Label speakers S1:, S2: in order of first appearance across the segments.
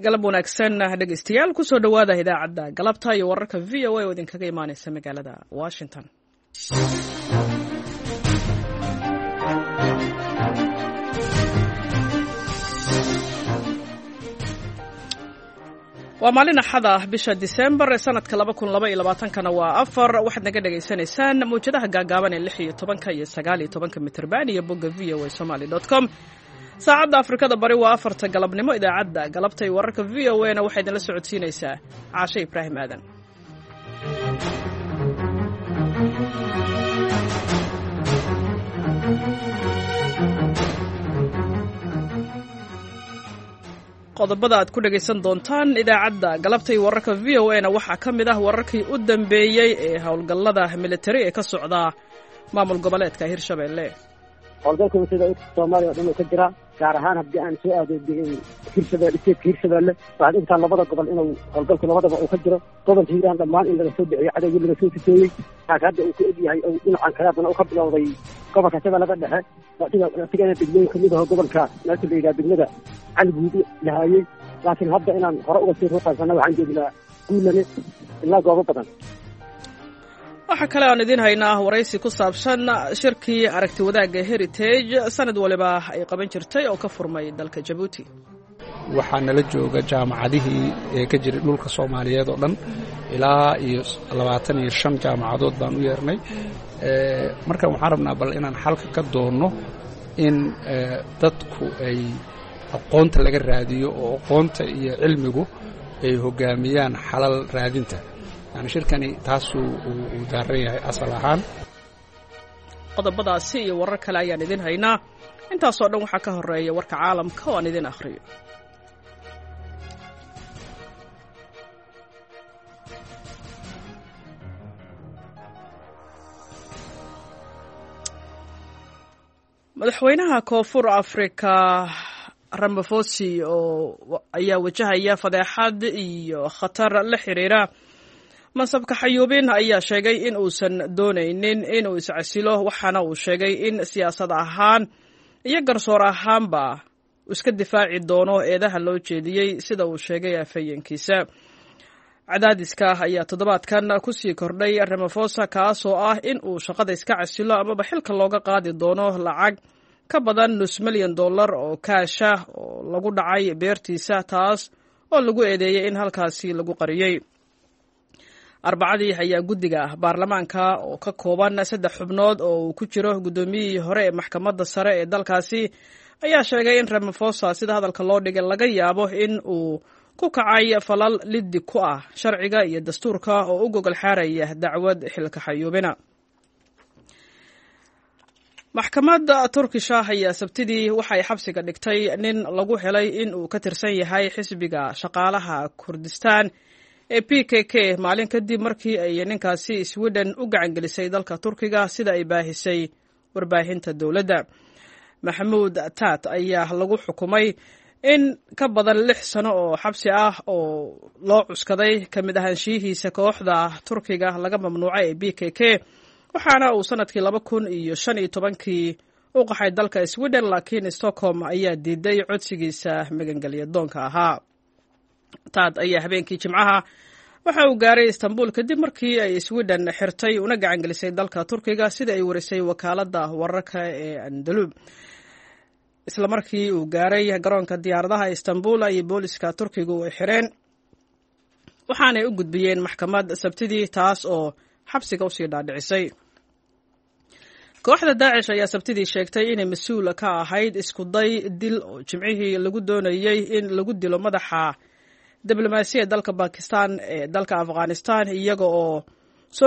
S1: galab wanaagsan dhegeystayaal kusoo dhawaada idaacadda galabta iyo wararka VOA oo idinkaga imaaneysa magaalada Washington. waa maalin axad ah bisha December sanadka 2022 waa 4 waxaad naga dhageysanaysaan muujadaha gaagaaban ee 16 iyo 19 mitirban iyo bogga voasomali.com. saacadda Afrikada bari waa 4 galabnimo. idaacadda galabta iyo wararka VOA-na waxay idinla socodsiinaysaa Caashe Ibraahim Aadan. qodobada aad ku dhageysan doontaan idaacadda galabta iyo wararka VOA-na waxaa ka mid ah wararkii u dambeeyey ee howlgallada militari ee ka socda maamul goboleedka Hirshabelle.
S2: howlgalka sida Soomaaliya oo ka jira gaar ahaan haddii aan soo aado Hirshabelle waxaad inta labada gobol inuu howlgalka labadaba uu ka jiro gobolka Hiiraan dhammaan in laga soo dhiciyo cadawga laga soo sifeeyey hadda uu ku egyahay oo dhinacan kale uu ka bilowday gobolka Shabeellaha Dhexe sida degmooyin kamid ah gobolka meesha la yiraahdo degmada Calguud lahayay laakiin hadda inaan hore uga sii ruuxaysana waxaan joognaa guulane ilaa goobo badan.
S1: waxa kale aan idin haynaa waraysi ku saabsan shirkii aragti wadaagga Heritage sanad waliba ay qaban jirtay oo ka furmay dalka Djibouti.
S3: waxaa nala jooga jaamacadihii ee ka jiray dhulka Soomaaliyeed oo dhan ilaa iyo 25 jaamacadood baan u yeernay marka waxaan rabnaa bal inaan xalka ka doonno in dadku ay aqoonta laga raadiyo oo aqoonta iyo cilmigu ay hogaamiyaan xalal raadinta. يعني shirkani taasu uu daaran yahay asal ahaan.
S1: qodobadaasi iyo warar kale ayaan idin haynaa. intaas oo dhan waxaa ka horeeya warka caalamka oo aan idin akhriyo. madaxweynaha koonfur Afrika Ramaphosa oo ayaa wajahaya fadeexad iyo khatar la xiriira mansabka xayuubin ayaa sheegay in uusan doonaynin inuu iscasilo waxaana uu sheegay in siyaasad ahaan iyo garsoor ahaanba iska difaaci doono eedaha loo jeediyey sida uu sheegay afhayeenkiisa. cadaadiska ayaa toddobaadkan ku sii kordhay Ramaphosa kaasoo ah in uu shaqada iska casilo amaba xilka looga qaadi doono lacag ka badan $5 milyan oo kaasha oo lagu dhacay beertiisa taas oo lagu eedeeyay in halkaasi lagu qariyay. arbacadii ayaa guddiga baarlamaanka oo ka kooban 3 xubnood oo uu ku jiro gudoomiyihii hore ee maxkamadda sare ee dalkaasi ayaa sheegay in Ramaphosa sida hadalka loo dhigay laga yaabo in uu ku kacay falal liddi ku ah sharciga iyo dastuurka oo u gogol xaaraya dacwad xilka xayuubina. maxkamadda Turkish ayaa sabtidii waxay xabsiga dhigtay nin lagu helay in uu ka tirsan yahay xisbiga shaqaalaha Kurdistan ee PKK maalin kadib markii ay ninkaasi Sweden u gacan gelisay dalka Turkiga sida ay baahisay warbaahinta dawladda. Maxamuud Tat ayaa lagu xukumay in ka badan 6 sano oo xabsi ah oo loo cuskaday kamid ahaanshihiisa kooxda Turkiga laga mamnuucay ee PKK waxaana uu sanadkii 2015 u qaxay dalka Sweden laakiin Stockholm ayaa diiday codsigiisa magangelyo doonka ahaa. Tad ayaa habeenkii Jimcaha waxa uu gaaray Istanbul kadib markii ay Sweden xirtay una gacan gelisay dalka Turkiga sida ay warisay wakaaladda wararka ee Andalub. isla markii uu gaaray garoonka diyaaradaha Istanbul ay booliska Turkigu ay xireen waxaanay u gudbiyeen maxkamad sabtidii taas oo xabsiga u sii dhaadhicisay. kooxda Daesh ayaa sabtidii sheegtay inay mas'uul ka ahayd isku day dil oo Jimcihii lagu doonayay in lagu dilo madaxa diblomaasiyadda dalka Pakistan ee dalka Afghanistan iyaga oo soo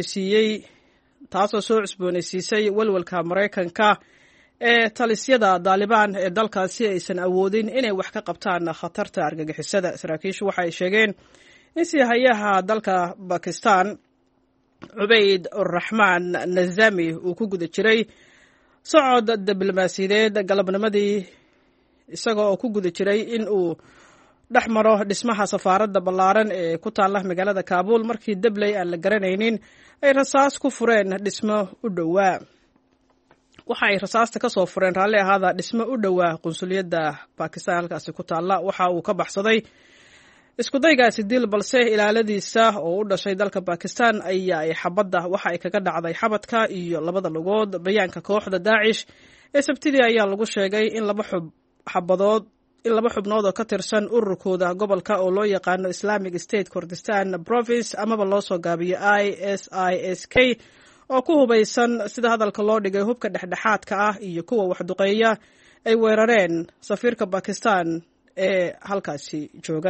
S1: cusboonaysiisay walwalka Mareykanka ee talisyada Taliban ee dalkaasi aysan awoodin inay wax ka qabtaan khatarta argagixisada. saraakiishu waxay sheegeen in siyahayaha dalka Pakistan Ubayd Rahman Nazami uu ku guda jiray socod diblomaasiyadeed galabnimadii isagoo ku guda jiray in uu dhex maro dhismaha safaaradda ballaaran ee ku taala magaalada Kabul markii dabley aan la garanaynin ay rasaas ku fureen dhismo u dhowaa. waxa ay rasaasta ka soo fureen raalli ahaada dhismo u dhowaa qunsuliyadda Bakistan halkaasi ku taalla. Waxa uu ka baxsaday isku daygaasi dil, balse ilaaladiisa oo u dhashay dalka Bakistan ayaa ay xabadda waxa ay kaga dhacday xabadka iyo labada lugood. Bayaanka kooxda Daesh ee Sabtidii ayaa lagu sheegay in laba xubnood oo ka tirsan ururkooda gobolka oo loo yaqaano Islamic State Kurdistan Province amaba loo soo gaabiyo ISISK oo ku hubaysan sida hadalka loo dhigay hubka dhexdhexaadka ah iyo kuwa waxduqeeya ay weerareen safiirka Bakistan ee halkaasi jooga.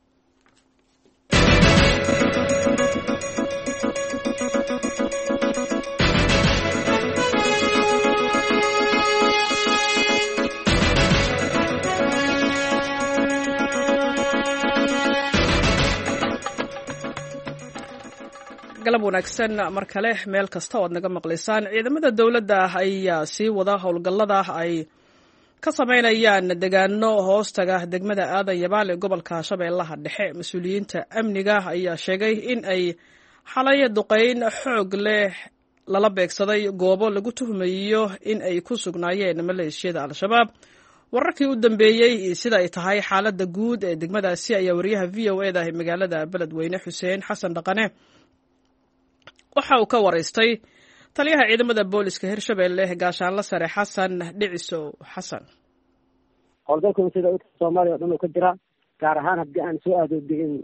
S1: galab wanaagsan mar kale meel kasta oo naga maqlaysaan. Ciidamada dawladda ayaa sii wada howlgallada ay ka sameynayaan deegaano hoostaga degmada Aadan Yabaal ee gobolka Shabeellaha Dhexe. Mas'uuliyiinta amniga ayaa sheegay in ay xalay duqeyn xoog leh lala beegsaday goobo lagu tuhmayo in ay ku sugnaayeen maleeshiyada Al-Shabaab. Wararkii u dambeeyay sida ay tahay xaaladda guud ee degmadaasi ayaa wariyaha VOA-da ee magaalada Beledweyne Xuseen Xasan Dhaqane waxa uu ka waraystay taliyaha ciidamada booliska Hirshabeelle gaashaanle sare Xasan Dhiciso Xasan.
S2: howlgalka sida Soomaaliya dhan ka jira gaar ahaan haddii aan soo aado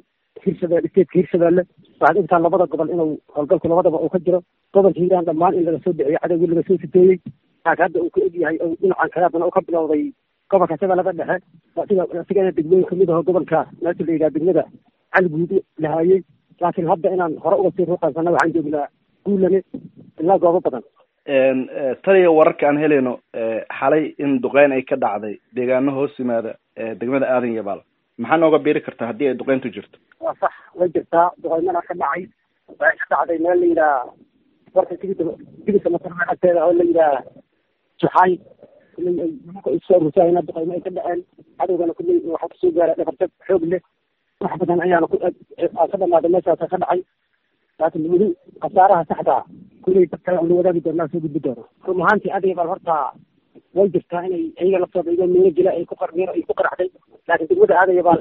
S2: Hirshabeelle waxaad intaan labada gobol inuu howlgalku labadaba uu ka jiro. gobolka Hiiraan dhammaan in laga soo dhiciyo cadawga laga soo sitooyey hadda uu ka egyahay oo dhinacan kalaadana uu ka bilowday gobolka Shabeellaha Dhexe sigana degmooyin kamid ah gobolka meesha la yidhaha degmada Calguud lahaayey. laakiin hadda inaan hore uga sii ruuqaysana waxaan joognaa guulane ilaa goobo badan.
S4: taliya wararka aan helayno xalay in duqeyn ay ka dhacday deegaano hoos yimaada degmada Aadan Yabaal, maxaa nooga biiri kartaa haddii ay duqeyntu jirto?
S2: waa sax, way jirtaa. duqeymana ka dhacay waxay ka dhacday meel la yidhaha warka tigisa matarna agteeda oo la yidhaha Juxay. nimanka isoo rusaayna duqeymo ay ka dhaceen. cadowgana kulley waxaa kusoo gaaray dhabarjab xoog leh. wax badan ayaana ka dhamaaday meeshaasa ka dhacay. laakiin weli khasaaraha saxda kulley dadka la wadaagi doonaa soo gudbi doono. run ahaantii Aadan Yabaal horta way jirtaa inay ayaga laftooda igo meelo jila ay ku qaraxday. laakiin degmada Aadan Yabaal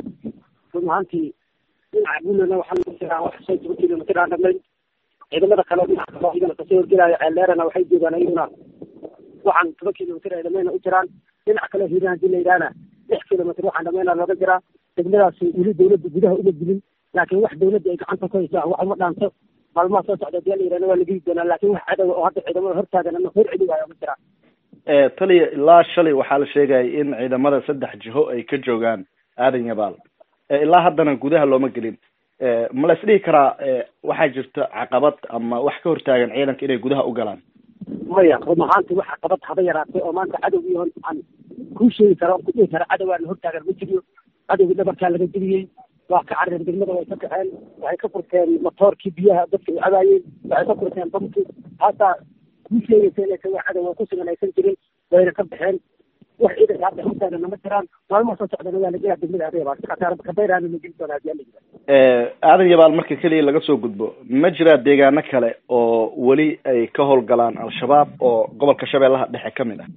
S2: run ahaantii dhinaca guulana waxaa lagu jiraa wax soo jiba kilomitir aan dhamayn. ciidamada kale dhinaca kale iyagana kasoo horgelaayo ceelleerana waxay joogaan ayaguna waxaan 7 kilomitir ay dhamayna u jiraan. dhinaca kale Hiiraan hadii la yidhaahna 6 kilomitir waxaan dhamayna looga jiraa. degmadaas weli dawladda gudaha uma gelin, laakiin wax dawladda ay gacanta ku haysaa wax uma dhaanto. maalmaha soo socda hadii la yidhahna waa la geli doonaa, laakiin wax cadow oo hadda ciidamada hortaagan ama hor celi waayo ma jiraan.
S4: taliya ilaa shalay waxaa la sheegayay in ciidamada 3 jiho ay ka joogaan Aadan Yabaal, ilaa haddana gudaha looma gelin. ma la isdhihi karaa waxaa jirta caqabad ama wax ka hortaagan ciidanka inay gudaha u galaan?
S2: maya, run ahaantii wax caqabad haba yaraatay oo maanta cadowgii aan kuu sheegi kara ku dhihi kara cadowgaana hortaagan ma jiriyo. cadowgii dhabarkaa laga geliyey, waa ka carareen degmada, way ka kaceen, waxay ka furteen matoorkii biyaha dadka ay cabaayeen, waxay ka furteen bamkii. haataa kuu sheegaysa inaysan wax cadow ku sugan aysan jirin, wayna ka baxeen. wax ciidanka hadda hortaaganna ma jiraan. maalmaha soo socdana waa la gelaa degmada Aadan Yabaal. kabayraana la geli doonaa hadii la yidhahdo.
S4: Aadan Yabaal marka keliya laga soo gudbo, ma jiraa deegaano kale oo weli ay ka howlgalaan Al-Shabaab oo gobolka Shabeellaha Dhexe ka mid ah?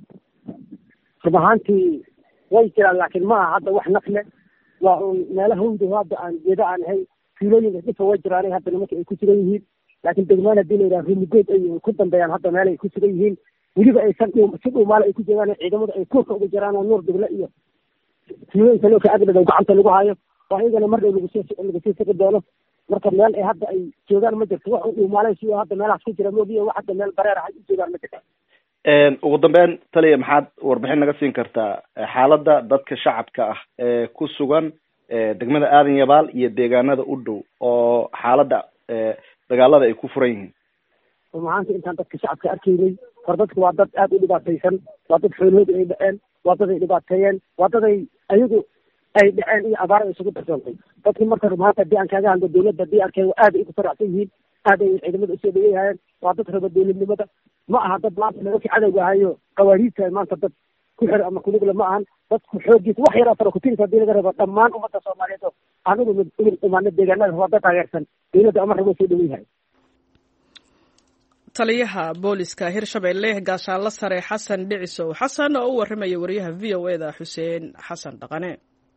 S2: run ahaantii way jiraan, laakiin ma aha hadda wax nafle. waa meelo hawda hadda aan geeda aan ahay. fiilooyinka dhifa way jiraan hadda nimanka ay ku sugan yihiin. laakiin degmaan hadii la yidhaha rimigood ay ku dambeeyaan hadda meel ay ku sugan yihiin. weliba aysan si dhuumaal ay ku joogaan ciidamada ay kuurka uga jiraan oo Nuur Duble iyo fiilooyinka loo ka agdhow gacanta lagu hayo. waa iyagana mar dhow lagu sii saqi doono. marka meel ay hadda ay joogaan ma jirto. wax dhuumaalay si hadda meelahaas ku jira moogiyo wax hadda meel bareer ah ay u joogaan ma jirto.
S4: ugu dambeyn taliya, maxaad warbixin naga siin kartaa xaaladda dadka shacabka ah ee ku sugan degmada Aadan Yabaal iyo deegaanada u dhow oo xaaladda dagaalada ay ku furan yihiin?
S2: run ahaantii intaan dadka shacabka arkaynay, hor dadku waa dad aad u dhibaataysan. waa dad xoolahooda ay dhaceen, waa dad ay dhibaateeyeen, waa dad ayagu ay dhaceen iyo abaar ay isugu darsoontay. dadkii marka run ahaanta haddii aan kaaga hadlo dawladda haddii arkeen aad ay ugu faracsan yihiin, aad ay ciidamada usoo dhaweeyahayeen. waa dad raba dawladnimada, ma aha dad maanta nimankii cadowga ahayo qawaariidta maanta dad ku xir ama kunugle ma ahan. dadku xoogiisa wax yaroo fara kutirisa hadii laga rabo dhammaan ummadda Soomaaliyeed oo aan ugu imaano deegaanada waa dad taageersan dawladda ama rabo soo dhaweeyahay.
S1: taliyaha booliska hirshabelle gaashaanle sare xasan dhicisow xasan oo u warramaya wariyaha v o eda xuseen xasan dhaqane.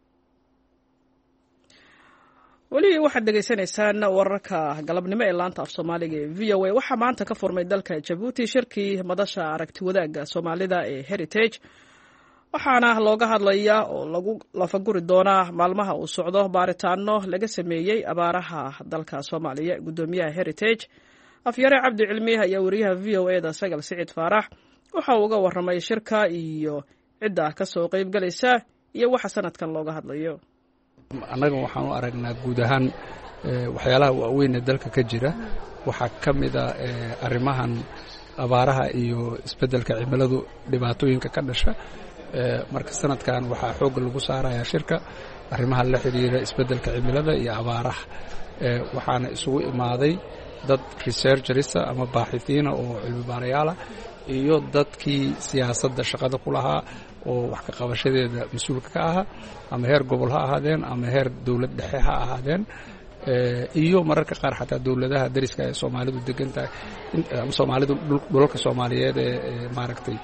S1: weli waxaad dhegaysanaysaan wararka galabnimo ee laanta af soomaaliga ee v o a. waxaa maanta ka furmay dalka jabuuti shirkii madasha aragti wadaagga soomaalida ee heritage, waxaana looga hadlayaa oo lagu lafaguri doonaa maalmaha uu socdo baaritaano laga sameeyey abaaraha dalka soomaaliya. guddoomiyaha heritage afyare cabdi cilmi ayaa wariyaha v o eda sagal siciid faarax waxa uu uga warramay shirka iyo cidda ka soo qayb galaysa iyo waxa sanadkan looga hadlayo.
S3: annaga waxaan u aragnaa guud ahaan waxyaalaha waaweyn ee dalka ka jira waxaa ka mida arrimahan abaaraha iyo isbeddelka cimiladu dhibaatooyinka ka dhasha. marka sanadkan waxaa xoogga lagu saarayaa shirka arrimaha la xidhiira isbeddelka cimilada iyo abaaraha. waxaana isugu imaaday dad researcherisa ama baaxithiina oo cilmi baarayaala iyo dadkii siyaasadda shaqada ku lahaa oo wax ka qabashadeeda mas-uulka ka ahaa, ama heer gobol ha ahaadeen ama heer dowlad dhexe ha ahaadeen, iyo mararka qaar xataa dowladaha dariska ee soomaalidu degan tahay ama soomaalidu dhulalka soomaaliyeed ee maaragtay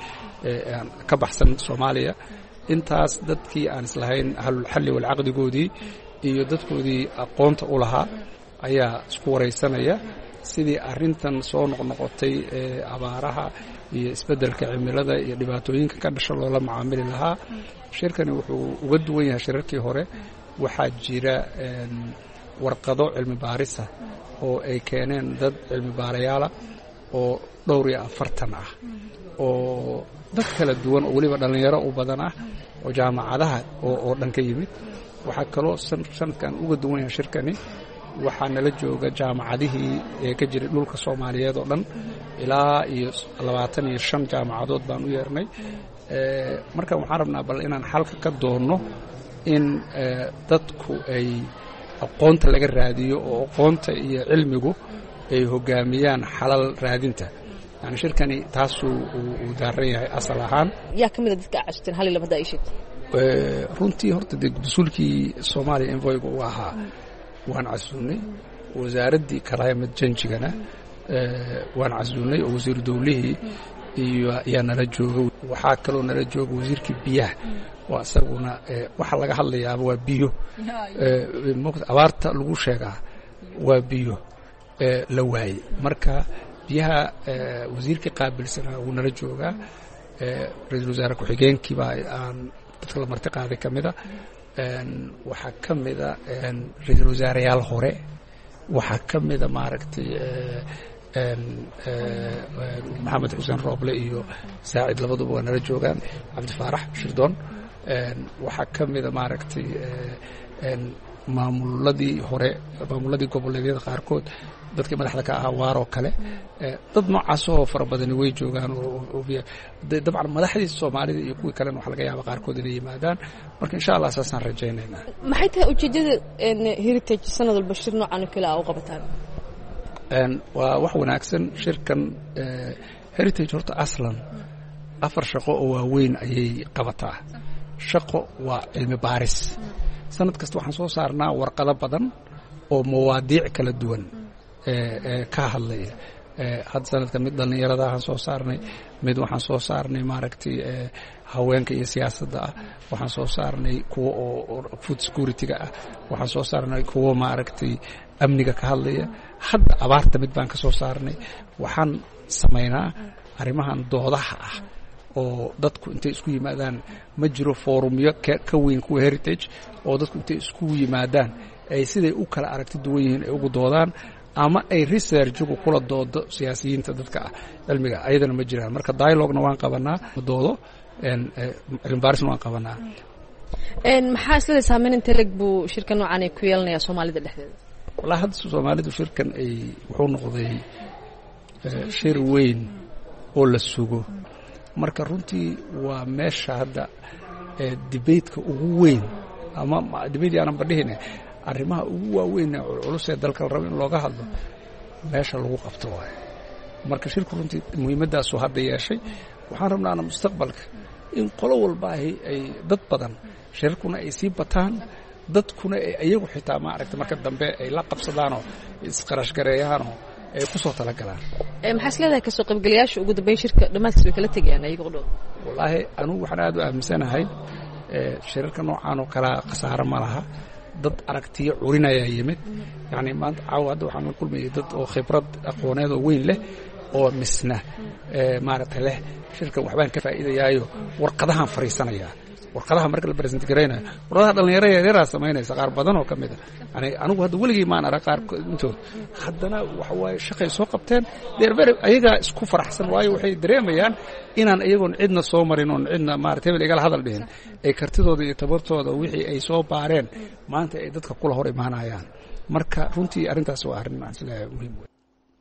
S3: ka baxsan soomaaliya. intaas dadkii aan islahayn ahlulxalli walcaqdigoodii iyo dadkoodii aqoonta u lahaa ayaa isku waraysanaya sidii arrintan soo noqnoqotay ee abaaraha iyo isbeddelka cimilada iyo dhibaatooyinka ka dhasha loola macaamili lahaa. shirkani wuxuu uga duwan yahay shirarkii hore. waxaa jira warqado cilmi baarisa oo ay keeneen dad cilmi baarayaala oo 40 ah oo dad kala duwan oo weliba dhallinyaro u badan ah oo jaamacadaha oo dhan ka yimid. waxaa kaloo sanadkan uga duwan yahay shirkani, waxaa nala jooga jaamacadihii ee ka jiray dhulka soomaaliyeed oo dhan ilaa iyo 25 jaamacadood baan u yeernay. marka waxaan rabnaa bal inaan xalka ka doonno in dadku ay aqoonta laga raadiyo oo aqoonta iyo cilmigu ay hogaamiyaan xalal raadinta. yani shirkani taasuu uu daaran yahay asal ahaan.
S5: yaa ka mida dadka cashteen hal labada ay sheegtay
S3: runtii horta dee mas-uulkii soomaaliya envoyga uu ahaa waan casuunay, wasaaraddii climate changigana waan casuunay oo wasiiru dawlihii iyo ayaa nala jooga. waxaa kaloo nala jooga wasiirkii biyaha oo isaguna waxa laga hadlayaaba waa biyo. abaarta lagu sheegaa waa biyo la waayey. marka biyaha wasiirkii qaabilsanaa wuu nala joogaa. ra-iisul wasaare ku-xigeenkiibaa aan dadka la marti qaaday ka mida. waxaa ka mida ra-iisul wasaareyaal hore. waxaa ka mida maaragtay maxamed xuseen rooble iyo saacid labaduba waa nala joogaan, cabdifaarax shirdoon. waxaa ka mida maaragtay maamuladii hore, maamuladii goboleedyada qaarkood dadkii madaxda ka ahaa waaroo kale. dad noocaasoo fara badani way joogaan dabcan madaxdii soomaalida iyo kuwii kalena waxa laga yaaba qaarkood inay yimaadaan. marka insha allah saasaan rajaynaynaa.
S5: maxay tahay ujeeddada heritage sanad walba shir noocan oo kale u qabataan?
S3: waa wax wanaagsan. shirkan heritage horta aslan 4 shaqo oo waaweyn ayay qabataa. shaqo waa cilmi baaris. sanad kasta waxaan soo saarnaa warqado badan oo mawaadiic kala duwan ka hadlaya. hadda sanadkan mid dhallinyarada aan soo saarnay, mid waxaan soo saarnay maaragtay haweenka iyo siyaasadda ah, waxaan soo saarnay kuwa oo food security-ga ah, waxaan soo saarnay kuwa maaragtay amniga ka hadlaya. hadda abaarta mid baan ka soo saarnay. waxaan samaynaa arrimahan doodaha ah oo dadku intay isku yimaadaan. ma jiro foorumyo ka weyn kuwa heritage oo dadku intay isku yimaadaan ay siday u kala aragti duwan yihiin ay ugu doodaan, ama ay researchigu kula doodo siyaasiyiinta dadka cilmiga. ayadana ma jiraan. marka dialogna waan qabanaa, doodo cilmi baarisna waan qabanaa.
S5: maxaa isla saameyn inta leg buu shirka noocan ay ku yeelanayaa soomaalida dhexdeeda?
S3: wallahi hadda soomaalidu shirkan wuxuu noqday shir weyn oo la sugo. marka runtii waa meesha hadda debateka ugu weyn, ama debate aanan badhihine arrimaha ugu waaweyn ee culus ee dalka la rabo in looga hadlo meesha lagu qabto waaye. marka shirku runtii muhiimaddaasuu hadda yeeshay. waxaan rabnaana mustaqbalka in qolo walba ay dad badan shirarkuna ay sii bataan, dadkuna iyagu xitaa maaragtay marka dambe ay la qabsadaanoo isqarashgareeyaanoo ay ku soo talagalaan.
S5: maxaa isleedahay kasoo qaybgalayaasha ugu dambeyn shirka dhammaadkiis way kala tegayaan ayaga dhow
S3: wallaahi anugu waxaan aad u aaminsanahay shirarka noocaan oo kala khasaaro ma laha dad aragtiyo curinayaa yimid yacni maanta caawa hadda waxaan la kulmayay dad oo khibrad aqooneed oo weyn leh oo misna maaragtay leh shirkan waxbaan ka faa'iidayaayo warqadahaan fariisanayaa warqadaha marka la present garaynayo warqadaha dhalinyaro yaryara samaynaysa qaar badan oo ka mid ah yani anigu hadda weligii maan arag qaar intood haddana waxa waaye shaqay soo qabteen deerber ayagaa isku faraxsan waayo waxay dareemayaan inaan iyagoon cidna soo marin oon cidna maarata hebel igala hadal dhihin ay kartidooda iyo tabartooda wixii ay soo baareen maanta ay dadka kula hor imaanayaan marka runtii arrintaas waa arrin aan isleeyahay muhiim wey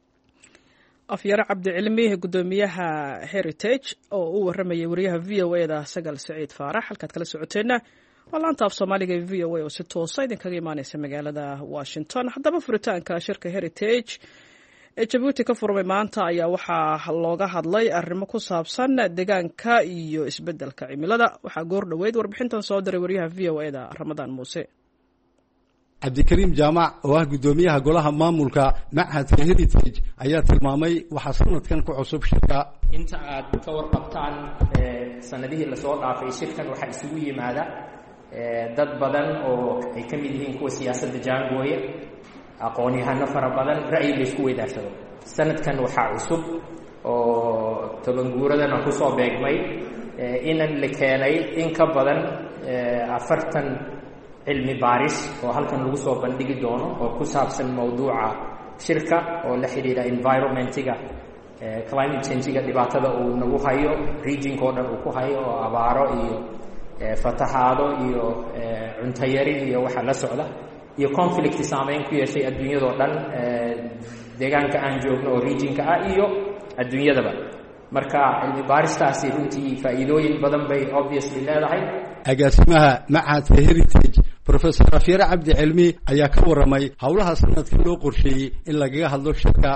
S1: afyare cabdicilmi gudoomiyaha heritage oo u waramayay wariyaha v o da sagal saciid faarax halkaad kala socoteenna waa laanta af soomaaliga ee v o a oo si toosa idinkaga imaaneysa magaalada washington haddaba furitaanka shirka heritage ee jabuuti ka furmay maanta ayaa waxaa looga hadlay arrimo ku saabsan deegaanka iyo isbeddelka cimilada waxaa goor dhoweyd warbixintan soo diray wariyaha v o da ramadaan muuse
S6: cabdikariim jaamac oo ah guddoomiyaha golaha maamulka machadka heritage ayaa tilmaamay waxaa sanadkan ku cusub shirka
S7: inta aad ka warqabtaan sanadihii lasoo dhaafay shirkan waxaa isugu yimaada dad badan oo ay ka mid yihiin kuwa siyaasadda jaangooya aqoon-yahano fara badan ra'yi la isku weydaarsado sanadkan waxaa cusub oo tobanguuradana kusoo beegmay inan la keenay in ka badan 40 cilmi baaris oo halkan lagu soo bandhigi doono oo ku saabsan mawduuca shirka oo la xidhiidha environmentiga climate change-ga dhibaatada uu nagu hayo regionka oo dhan uu ku hayo oo abaaro iyo fatahaado iyo cunto yari iyo waxa la socda iyo conflict saameyn ku yeeshay adduunyadoo dhan deegaanka aan joogno oo regionka ah iyo adduunyadaba marka cilmi baaristaasi runtii faa'iidooyin badan bay obviously leedahay
S6: agaasimaha machadka heritage professor afyare cabdicilmi ayaa ka warramay howlaha sanadka loo qorsheeyey in lagaga hadlo shirkan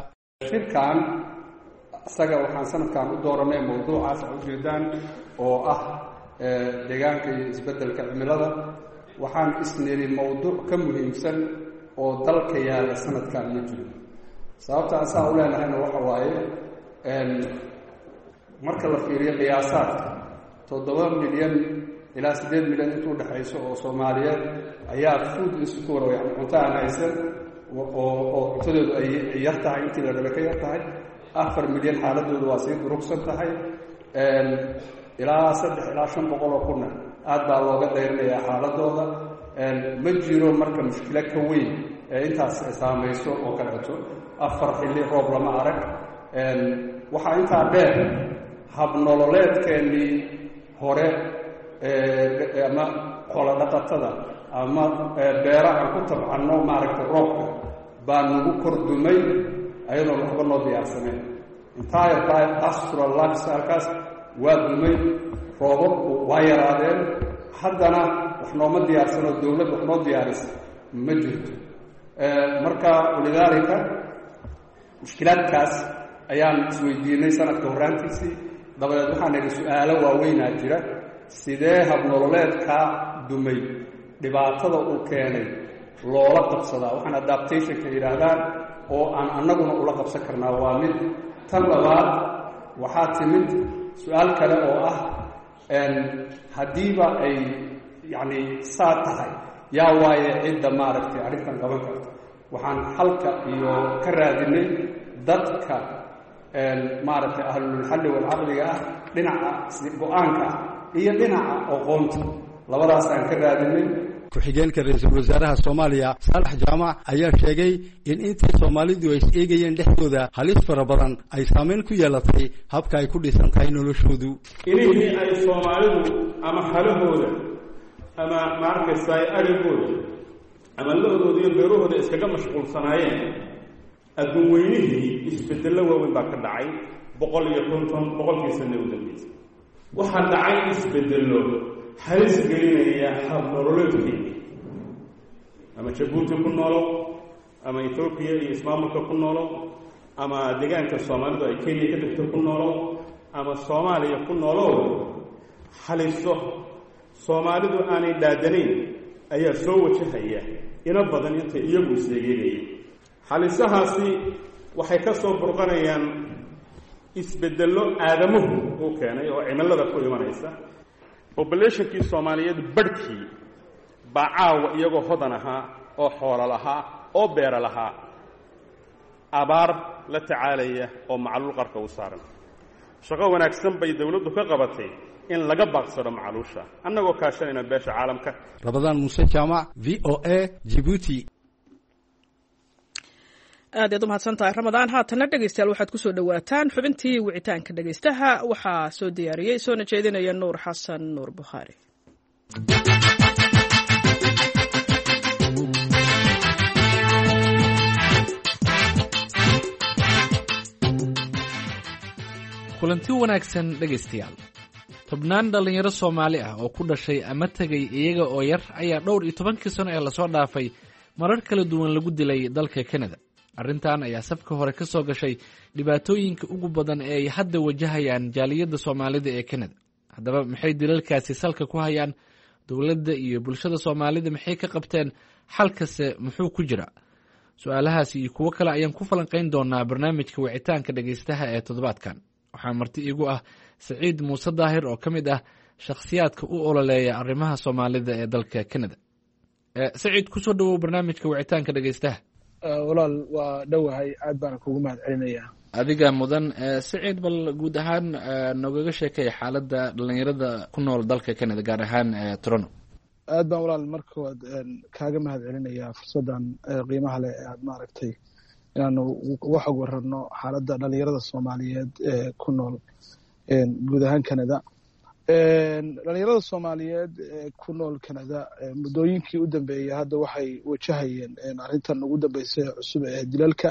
S3: isaga waxaan sanadkan u dooranay mawduucaas a ujeedaan oo ah deegaanka iyo isbeddelka cimilada waxaan isniri mawduuc ka muhiimsan oo dalka yaalla sanadkan ma jiro sababta asaa u leenahayna waxa waaye marka la fiiriyo qiyaasaadka 7 milyan ilaa 8 milyan intuu dhexayso oo Soomaaliyeed ayaa food insecure yani cunto aan haysan oo cuntadoodu ay yar tahay intii la rabay ka yar tahay 4 milyan xaaladoodu waa sii durugsan tahay ilaa 3 ilaa 5 boqol oo kun aad baa looga dayrinayaa xaaladooda ma jiro marka mushkilo ka weyn ee intaas saamayso oo kaleeto 4 xilli roob lama arag waxaa intaa dheer habnololeedkeennii hore ama xoolo dhaqatada ama beerahan ku tabcanno maaragtay roobka baa nagu kordumay ayadoo waxba noo diyaarsaneen entire pastoral lifestylekaas waa dumay roobabku waa yaraadeen haddana wax nooma diyaarsano dowlad wax noo diyaarisa ma jirto marka walidaalika mushkilaadkaas ayaan isweydiinay sanadka horraantiisii dabadeed waxaan idhi su-aalo waaweynaa jira sidee habnololeedkaa dumay dhibaatada uu keenay loola qabsadaa waxaan adaptationka yidhaahdaan oo aan annaguna ula qabsan karnaa waa mid tan labaad waxaa timid su-aal kale oo ah haddiiba ay yacni saa tahay yaa waaye cidda maaragtay arrintan qaban karta waxaan xalka iyo ka raadinay dadka maaragtay ahlulxalli walcaqliga ah dhinaca go-aanka iyo dhinaca aqoonta labadaas aan ka raadinay
S6: ku-xigeenka ra-iisul wasaaraha Soomaaliya Saalax Jaamac ayaa sheegay in intii Soomaalidu ay eegayeen dhexdooda halis fara badan ay saameyn ku yeelatay habka ay ku dhisan tahay noloshoodu
S8: inay ay Soomaalidu ama xalahooda ama markay arigooda ama loodooda iyo beerahooda iskaga mashquulsanaayeen adduun weynihii isbeddello waaweyn baa ka dhacay 150 boqolkii sano u dambeysay waxaa dhacay isbeddello halis gelinaya hab nololeedkii ama Jabuuti ku noolo ama Ethiopia iyo ismaamulka ku noolo ama deegaanka Soomaalidu ay Kenya ka dhigto ku noolo ama Soomaaliya ku noolo haliso Soomaalidu aanay dhaadanayn ayaa soo wajahaya ina badan inta iyagu isleegeeyeen halisahaasi waxay ka soo burqanayaan isbedello aadamuhu uu keenay oo cimilada ku imanaysa. Populationkii Soomaaliyeed barhkii baa caawa iyagoo hodan ahaa oo xoolo lahaa oo beero lahaa abaar la tacaalaya oo macluul qarka u saaran. shaqo wanaagsan bay dawladdu ka qabatay in laga baaqsado macluusha annagoo kaashanayna beesha caalamka.
S6: Rabadaan Muuse Jaamac, VOA, Djibouti.
S1: aad ayaad u mahadsantahay Ramadaan. haatana dhegaystayaal waxaad ku soo dhawaataan xubintii wicitaanka dhegaystaha. waxaa soo diyaariyey soona jeedinaya Nuur Xasan Nuur Bukhaari.
S9: kulanti wanaagsan dhegaystayaal. tobnaan dhallinyaro Soomaali ah oo ku dhashay ama tegay iyaga oo yar ayaa dhowr iyo 10 sano ee lasoo dhaafay marar kala duwan lagu dilay dalka Canada. arrintan ayaa safka hore ka soo gashay dhibaatooyinka ugu badan ee ay hadda wajahayaan jaaliyadda Soomaalida ee Canada. haddaba maxay dilalkaasi salka ku hayaan? dowladda iyo bulshada Soomaalida maxay ka qabteen? xalkase muxuu ku jira? su'aalahaasi iyo kuwo kale ayaan ku falanqayn doonaa barnaamijka wicitaanka dhegaystaha ee toddobaadkan. waxaa marti iigu ah Saciid Muuse Daahir oo ka mid ah shakhsiyaadka u ololeeya arrimaha Soomaalida ee dalka Canada. Saciid, ku soo dhawow barnaamijka wicitaanka dhegaystaha.
S10: walaal waa dhowahay, aad baan kugu mahad celinayaa.
S9: adiga mudan. Saciid, bal guud ahaan noogaga sheekay xaaladda dhallinyarada ku nool dalka Canada, gaar ahaan Toronto.
S10: aad baan walaal markood kaaga mahad celinayaa fursaddan qiimaha leh ee aad maaragtay inaanu uga xog wararno xaaladda dhallinyarada Soomaaliyeed ee ku nool guud ahaan Canada. dhallinyarada Soomaaliyeed ee ku nool Canada muddooyinkii u dambeeyey hadda waxay wajahayeen arrintan ugu dambeysay cusub ee dilalka.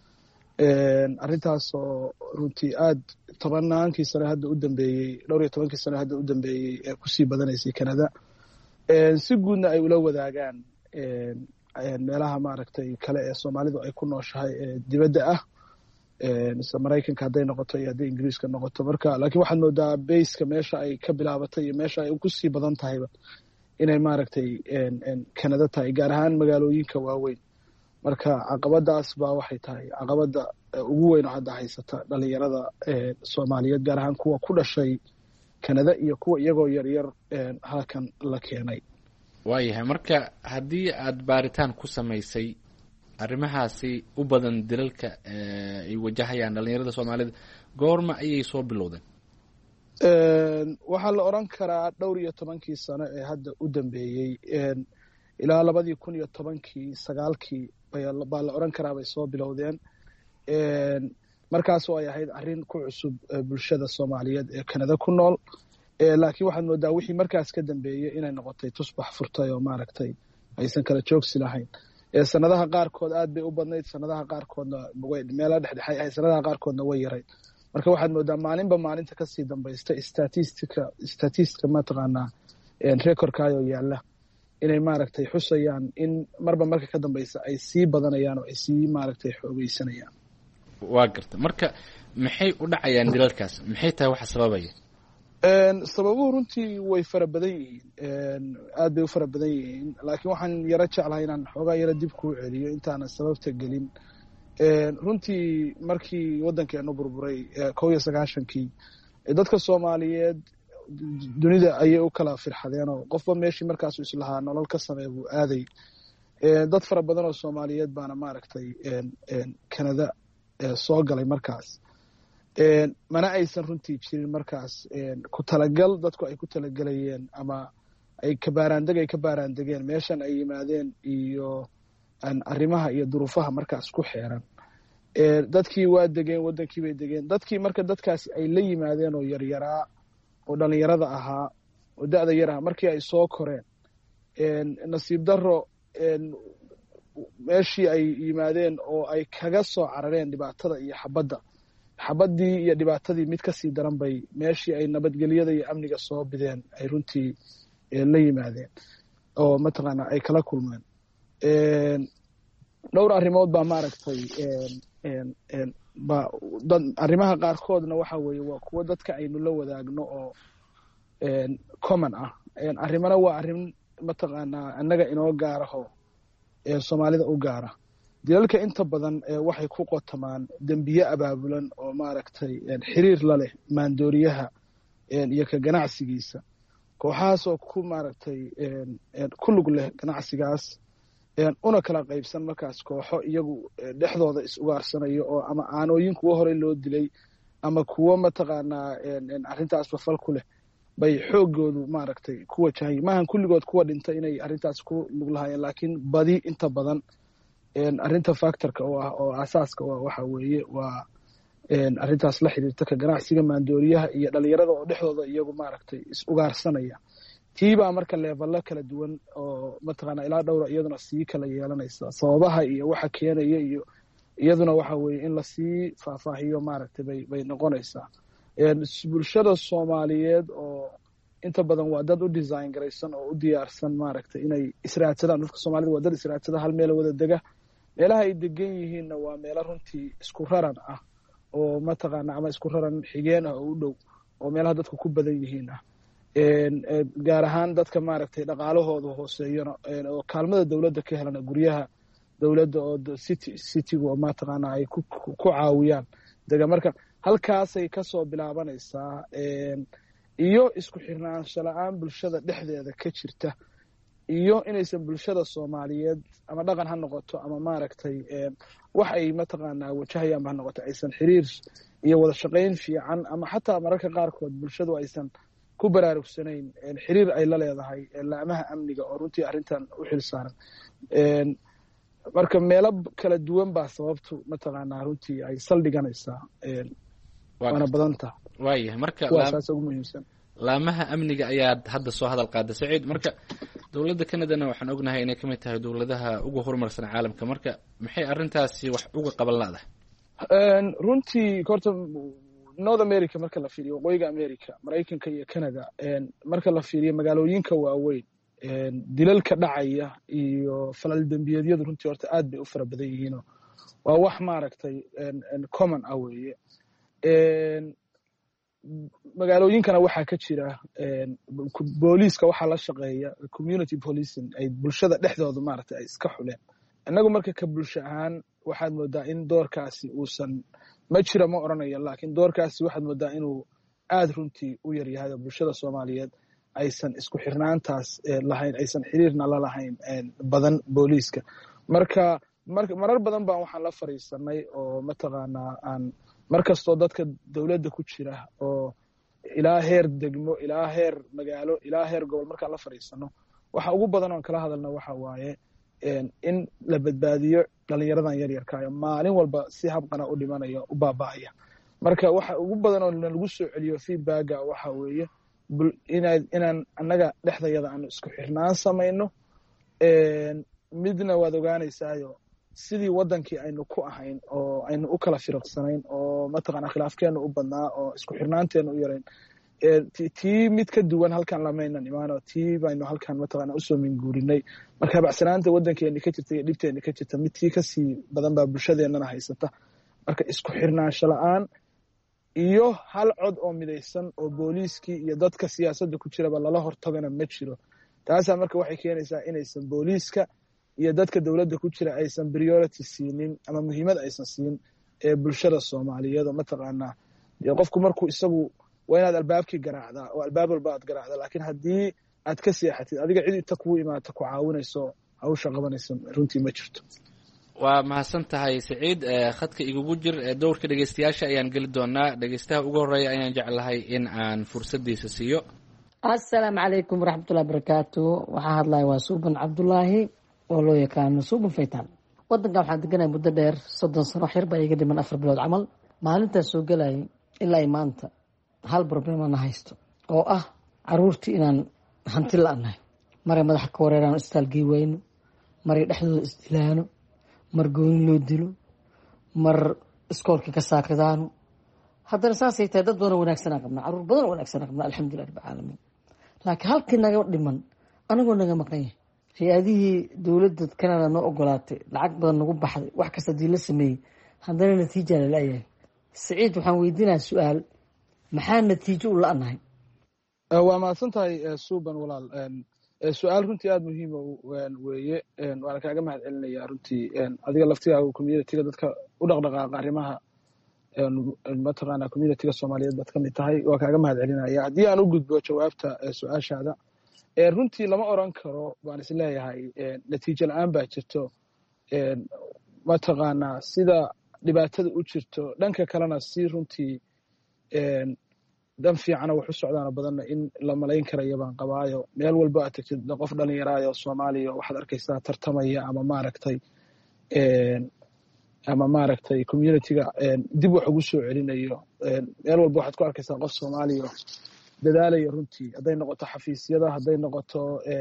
S10: arrintaas oo runtii aad 10 sano hadda u dambeeyey, dhowr iyo 10 sano hadda u dambeeyey ee kusii badanaysay Canada. si guudna ay ula wadaagaan meelaha maaragtay kale ee Soomaalidu ay ku nooshahay ee dibadda ah, sida Maraykanka hadday noqoto iyo hadday Ingiriiska noqoto. marka laakiin waxaad moodaa bayska meesha ay ka bilaabatay iyo meesha ay ku sii badan tahayba inay maaragtay Canada tahay, gaar ahaan magaalooyinka waaweyn. marka caqabadaas baa waxay tahay caqabada ugu weyn oo hadda haysata dhallinyarada Soomaaliyeed, gaar ahaan kuwa ku dhashay Canada iyo kuwa iyagoo yaryar halkan la keenay.
S9: waayahay, marka haddii aad baaritaan ku samaysay arrimahaasi u badan dilalka ay wajahayaan dhallinyarada Soomaalida, goorma ayay soo bilowdeen?
S10: waxaa la oran karaa dhowr iyo 10 sano ee hadda u dambeeyey, ilaa 2010 9 baa la oran karaa bay soo bilowdeen. markaas oo ay ahayd arrin ku cusub bulshada Soomaaliyeed ee Canada ku nool. laakiin waxaad moodaa wixii markaas ka dambeeyey inay noqotay tusbax furtay oo maaragtay aysan kala joogsi lahayn. sanadaha qaarkood aad bay u badnayd, sanadaha qaarkoodna meelo dhexdhexay ahayd, sanadaha qaarkoodna way yarayd. marka waxaad moodaa maalinba maalinta kasii dambaysta statistika mataqaanaa recordkaayoo yaalla inay maaragtay xusayaan in marba marka ka dambaysa ay sii badanayaan oo ay sii maaragtay xoogeysanayaan.
S9: waa garta. marka maxay u dhacayaan dilalkaas? maxay tahay waxa sababaya?
S10: sababuhu runtii way fara badan yihiin, aad bay u fara badan yihiin. laakiin waxaan yaro jeclahay inaan xoogaa yaro dib kuu celiyo intaanan sababta gelin. runtii markii waddankeenu burburay 91kii dadka Soomaaliyeed dunida ayay u kala firxadeen oo qofba meeshii markaas islahaa nolol ka samee buu aaday. dad fara badan oo Soomaaliyeed baana maaragtay Canada soo galay markaas. mana aysan runtii jirin markaas ku talagal dadku ay ku talagalayeen ama ay ka baaraandegeen meeshan ay yimaadeen iyo arrimaha iyo duruufaha markaas ku xeeran. dadkii waa degeen, waddankii bay degeen. dadkii marka dadkaasi ay la yimaadeen oo yaryaraa oo dhallinyarada ahaa oo da'da yar ah, markii ay soo koreen nasiib darro meeshii ay yimaadeen oo ay kaga soo carareen dhibaatada iyo xabaddii iyo dhibaatadii mid kasii daran bay meeshii ay nabadgelyada iyo amniga soo bideen ay runtii la yimaadeen oo mataqaanaa ay kala kulmeen. dhowr arrimood baa maaragtay arrimaha qaarkoodna waxa weeye waa kuwo dadka aynu la wadaagno oo common ah. arrimana waa arrin mataqaanaa annaga inoo gaaraho Soomaalida u gaara. dilalka inta badan waxay ku qotamaan dembiye abaabulan oo maaragtay xiriir la leh maandooriyaha iyo ka ganacsigiisa. kooxahaas oo ku maaragtay ku lug leh ganacsigaas una kala qaybsan markaas kooxo iyagu dhexdooda is-ugaarsanayo oo ama aanooyin kuwo horey loo dilay ama kuwo mataqaanaa arrintaasba fal ku leh bay xoogoodu maaragtay ku wajahay. maahan kulligood kuwa dhintay inay arrintaas ku lug lahaayeen, laakiin badi inta badan arrinta factorka oo ah oo asaaska waxa weeye waa arrintaas la xiriirta ka ganacsiga maandooriyaha iyo dhalinyarada oo dhexdooda iyagu maaragtay is-ugaarsanaya. tiibaa marka leevalo kala duwan oo mataqaanaa ilaa dhowra iyaduna sii kala yeelanaysa sababaha iyo waxa keenaya iyo iyaduna waxa weeye in lasii faahfaahiyo maaragtay bay noqonaysaa. bulshada Soomaaliyeed oo inta badan waa dad u design garaysan oo u diyaarsan maaragtay inay israadsadaan. dadka Soomaalida waa dad israadsada, hal meel wada dega. meelaha ay degan yihiinna waa meelo runtii isku raran ah oo mataqaanaa ama isku raran xigeen ah oo u dhow oo meelaha dadku ku badan yihiin ah. gaar ahaan dadka maaragtay dhaqaalahooda hooseeyana oo kaalmada dowladda ka helana guryaha dowladda oo citygu oo mataqaanaa ay ku caawiyaan dega. marka halkaasay kasoo bilaabanaysaa iyo isku xirnaansho la-aan bulshada dhexdeeda ka jirta, iyo inaysan bulshada Soomaaliyeed ama dhaqan ha noqoto ama maaragtay wax ay mataqaanaa wajahayaan ha noqoto aysan xiriir iyo wada shaqayn fiican ama xataa mararka qaarkood bulshadu aysan ku baraarugsanayn xiriir ay la leedahay laamaha amniga oo runtii arrintan u xilsaaran. marka meelo kala duwan baa sababtu mataqaanaa runtii ay saldhiganaysaa waana badanta.
S9: waayahay marka
S10: kuwaasaas ugu muhiimsan.
S9: laamaha amniga ayaad hadda soo hadal qaada Saciid. marka dowladda Canadana waxaan ognahay inay kamid tahay dowladaha ugu horumarsan caalamka. marka maxay arrintaasi wax uga qaban laadahay?
S10: runtii horta North America marka la fiiriyo waqooyiga America, Mareykanka iyo Canada, marka la fiiriyo magaalooyinka waaweyn dilalka dhacaya iyo falal dambiyeedyadu runtii horta aad bay u fara badan yihiin. waa wax maaragtay common ah weeye. magaalooyinkana waxaa ka jira booliiska waxaa la shaqeeya community policing ay bulshada dhexdooda maaragtay ay iska xuleen. innagu marka ka bulsho ahaan waxaad moodaa in doorkaasi uusan ma jira ma oranayo, laakiin doorkaasi waxaad moodaa inuu aad runtii u yar yahay oo bulshada Soomaaliyeed aysan isku xirnaantaas lahayn, aysan xiriirna la lahayn badan booliiska. marka marar badan baan waxaan la fariisanay oo mataqaanaa aan markastoo dadka dowladda ku jira oo ilaa heer degmo ilaa heer magaalo ilaa heer gobol markaan la fariisano waxa ugu badan oon kala hadalna waxa waaye in la badbaadiyo dhalinyaradan yaryarka maalin walba si habqana u dhimanaya u baaba'aya. marka waxa ugu badan oo lagu soo celiyo feedbacka waxa weeye inaan annaga dhexdayada aan isku xirnaan samayno. midna waad ogaanaysaayo sidii wadankii aynu ku ahayn oo aynu u kala firiqsanayn oo mataqaanaa khilaafkeenu u badnaa oo isku xirnaanteenu u yarayn. tii mid ka duwan halkan lamaynan imaano tii baynu halkan mataqaanaa usoo minguurinay. marka bacsanaanta wadankeeni ka jirta iyo dhibteeni ka jirta mid tii kasii badan baa bulshadeennana haysata. marka isku xirnaansho la-aan iyo hal cod oo midaysan oo booliiskii iyo dadka siyaasadda ku jiraba lala hortagana ma jiro. taasaa marka waxay keenaysaa inaysan booliiska iyo dadka dowladda ku jira aysan priority siinin ama muhiimad aysan siin bulshada Soomaaliyeed oo mataqaanaa qofku markuu isagu waa inaad albaabkii garaacdaa oo albaab walba aad garaacdaa, laakiin haddii aad ka seexatid adiga cid inta kugu imaata ku caawinayso hawsha qabanaysa runtii ma jirto.
S9: waa mahadsan tahay Saciid. khadka igugu jir dowrka dhegeystayaasha ayaan geli doonaa. dhegeystaha ugu horeeya ayaan jeclahay in aan fursadiisa siiyo.
S11: assalaamu calaykum waraxmatullahi barakaatu. waxaa hadlaya waa Suuban Cabdulaahi oo loo yaqaano Suuban Faytaan. wadankan waxaan deganahay muddo dheer 30 sano, wax yar baa iga dhiman 4 bilood camal. maalintaas soo galayay ilaa maanta hal problem aan haysto oo ah caruurtii inaan hanti la'anahay. maray madaxa ka wareeraan istaalgii weyno, maray dhexdooda isdilaano, mar gooni loo dilo, mar iskoolka ka saakadaano. haddana saasay tahay dad badan wanaagsanaa qabnaa, caruur badan wanaagsanaa qabnaa, alxamdulilah rabbil caalamiin. laakiin halkii naga dhiman anagoo naga maqan yahay. hay-adihii dowladda Canada noo ogolaatay, lacag badan nagu baxday, wax kasta dii la sameeyey, haddana natiija la la'yahay. Saciid, waxaan weydiinayaa su-aal, maxaa natiijo u la'nahay?
S10: waa mahadsan tahay Suuban walaal. su-aal runtii aada muhiima weeye waana kaaga mahad celinaya runtii adiga laftigaaga communityga dadka u dhaqdhaqaaqa arrimaha mataqaanaa communityga soomaaliyeed baad ka mid tahay waa kaaga mahad celinaya haddii aan u gudbo jawaabta su-aashaada runtii lama oran karo baan is leeyahay natiijo la-aan baa jirto mataqaanaa sida dhibaatada u jirto dhanka kalena si runtii dan fiicana wax u socdaana badanna in la malayn karaya baan qabaayo meel walba aad tagtid qof dhalinyaraayo soomaaliya waxaad arkaysaa tartamaya ama maaragtay communityga dib wax ugu soo celinayo meel walba waxaad ku arkaysaa qof soomaaliya dadaalaya runtii hadday noqoto xafiisyada hadday noqoto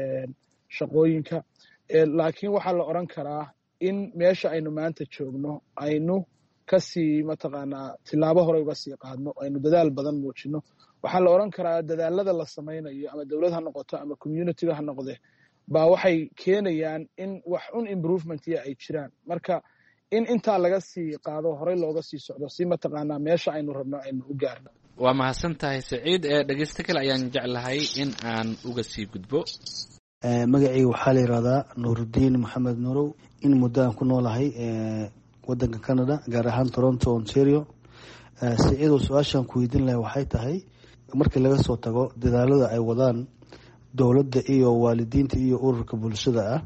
S10: shaqooyinka laakiin waxaa la oran karaa in meesha aynu maanta joogno aynu kasii mataqaanaa tilaabo hore uga sii qaadno aynu dadaal badan muujino waxaa la oran karaa dadaalada la samaynayo ama dowlad ha noqoto ama communityga ha noqde baa waxay keenayaan in wax un improvement ya ay jiraan marka in intaa laga sii qaado horey looga sii socdo si mataqaanaa meesha aynu rabno aynu u gaarno
S9: waa mahadsan tahay Saciid dhegeysta kale ayaan jeclahay in aan uga sii gudbo
S12: magacayga waxaa la yiraahdaa Nuruddin Maxamed Nurow in muddo aan ku noolahay wadanka Canada gaar ahaan Toronto Ontario Saciid su'aashan ku weydiin lahaa waxay tahay markii laga soo tago dadaalada ay wadaan dowladda iyo waalidiinta iyo ururka bulshada ah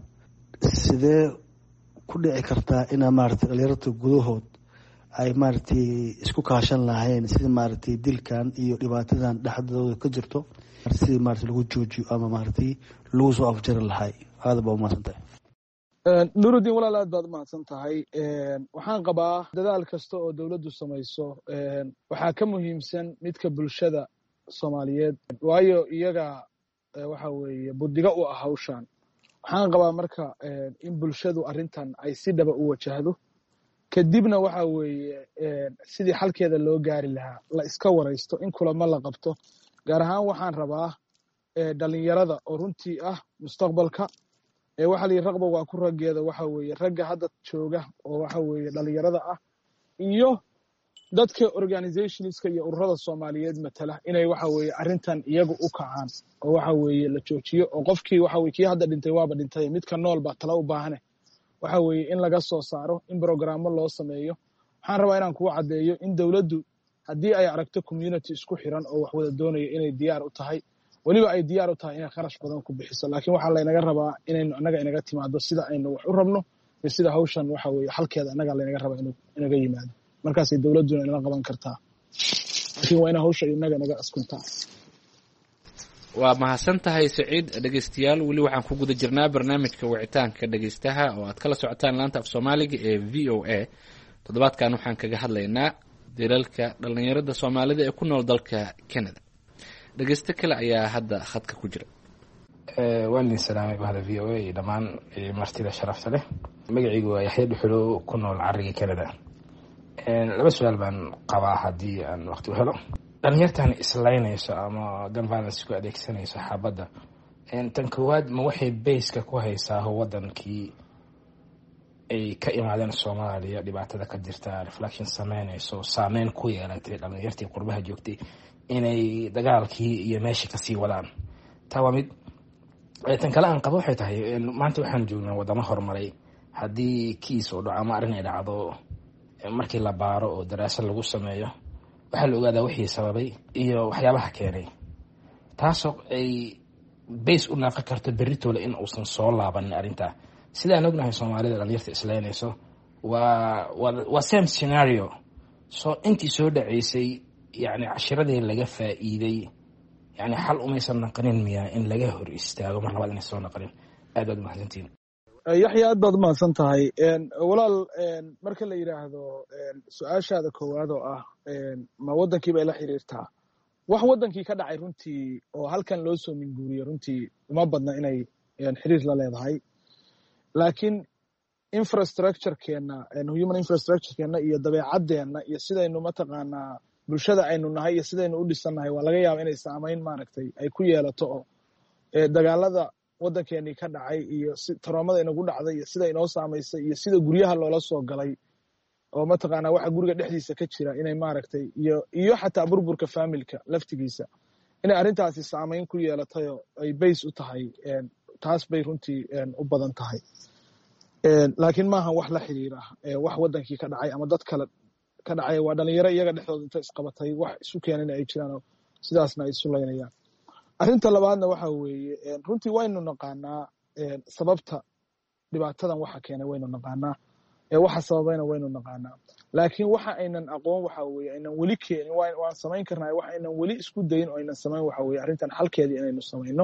S12: sidee ku dhici kartaa in maaragtay dhalinyarada gudahood ay maaragtay isku kaashan lahayn sidii maaragtay dilkan iyo dhibaatadan dhexdooda ka jirto sidii maaragtay lagu joojiyo ama maaragtay lagu soo afjari lahay aad baa u mahadsantahay
S10: Nuruddin walaal aad baad u mahadsan tahay waxaan qabaa dadaal kasta oo dowladdu samayso waxaa ka muhiimsan midka bulshada Soomaaliyeed waayo iyaga waxa weeye budiga u ah hawshan waxaan qabaa marka in bulshadu arrintan ay si dhaba u wajahdo kadibna waxa weeye sidii xalkeeda loo gaari lahaa la iska waraysto in kulamo la qabto gaar ahaan waxaan rabaa dhalinyarada oo runtii ah mustaqbalka waxa la raqba waa ku rageeda waxa weeye ragga hadda jooga oo waxa weeye dhalinyarada ah iyo dadka organizationska iyo ururada Soomaaliyeed matala inay waxa weeye arrintan iyagu u kacaan oo waxa weeye la joojiyo oo qofkii waxa weeye kii hadda dhintay waaba dhintay midka nool baa tala u baahan waxa weeye in laga soo saaro in programmo loo sameeyo waxaan rabaa inaan kugu cadeeyo in dawladdu haddii ay aragto community isku xiran oo wax wada doonayo inay diyaar u tahay waliba ay diyaar u tahay inay kharash badan ku bixiso laakiin waxa laynaga rabaa inaynu annaga inaga timaado sida aynu wax u rabno iyo sida hawshan waxa weeye xalkeeda annaga laynaga rabaa inuu inaga yimaado markaasay dawladduna inala qaban kartaa laakiin waa ina hawsha inaga inaga askuntaa
S9: waa mahadsan tahay Saciid dhegeystayaal wali waxaan ku guda jirnaa barnaamijka wicitaanka dhegeystaha oo aad kala socotaan laanta af Soomaaliga ee VOA toddobaadkan waxaan kaga hadlaynaa dilalka dhalinyarada Soomaalida ee ku nool dalka Canada dhegeysta kale ayaa hadda khadka ku jira
S13: waan salaamay bahda VOA iyo dhamaan martida sharafta leh magacaygu waa Yaxya Dhuxulo ku nool cariga Canada laba su'aal baan qabaa haddii aan waqti u helo dhalinyartan islaynayso ama gun violence ku adeegsanayso xabadda tan koowaad ma waxay bayska ku haysaa wadankii ay ka imaadeen Soomaaliya dhibaatada ka jirta reflection sameynayso saameyn ku yeelatay dhalinyartii qurbaha joogtay inay dagaalkii iyo meeshii kasii wadaan taa waa mid tan kale aan qabo waxay tahay maanta waxaan joognaa wadamo horumaray haddii kiis oo dhaco ama arrin ay dhacdo markii la baaro oo daraasad lagu sameeyo waxaa la ogaadaa wixii sababay iyo waxyaabaha keenay taasoo ay bays u naaqi karto berritooda in uusan soo laabanin arrintaa sidaan ognahay Soomaalida dhalinyarta islaynayso waa same scenario soo intii soo dhaceysay يعني cashiradii laga faa'iiday يعني xal umaysan naqanin miya in laga hor istaago mar labaad inay soo naqanin aad aad mahadsantiin
S10: Yaxya aad baad mahadsan tahay walaal marka la yiraahdo su'aashaada koowaad oo ah ma wadankii bay la xiriirtaa wax wadankii ka dhacay runtii oo halkan loo soo minguuriyo runtii uma badna inay xiriir la leedahay laakiin infrastructure-keena human infrastructure-keena iyo dabeecaddeena iyo sidaynu mataqaanaa bulshada aynu nahay iyo sidaynu u dhisannahay waa laga yaabaa inay saameyn maaragtay ay ku yeelato oo dagaalada waddankeenii ka dhacay iyo taroomada inagu dhacday iyo sida inoo saamaysay iyo sida guryaha loola soo galay oo mataqaanaa waxa guriga dhexdiisa ka jira inay maaragtay iyo xataa burburka familka laftigiisa inay arrintaasi saameyn ku yeelatay oo ay bays u tahay taas bay runtii u badan tahay laakiin maaha wax la xiriira wax wadankii ka dhacay ama dad kale ka dhacay waa dhalinyaro iyaga dhexdooda inta isqabatay wax isu keenana ay jiraan sidaasna ay isu laynayaan arrinta labaadna waxa weeye runtii waynu naqaanaa sababta dhibaatadan waxa keenay waynu naqaanaa waxa sababayna waynu naqaanaa laakiin waxa aynan aqoon waxa weeye aynan weli keenin waan samayn karnaa waxa aynan weli isku dayin oo aynan samayn waxa weeye arrintan xalkeedii inaynu samayno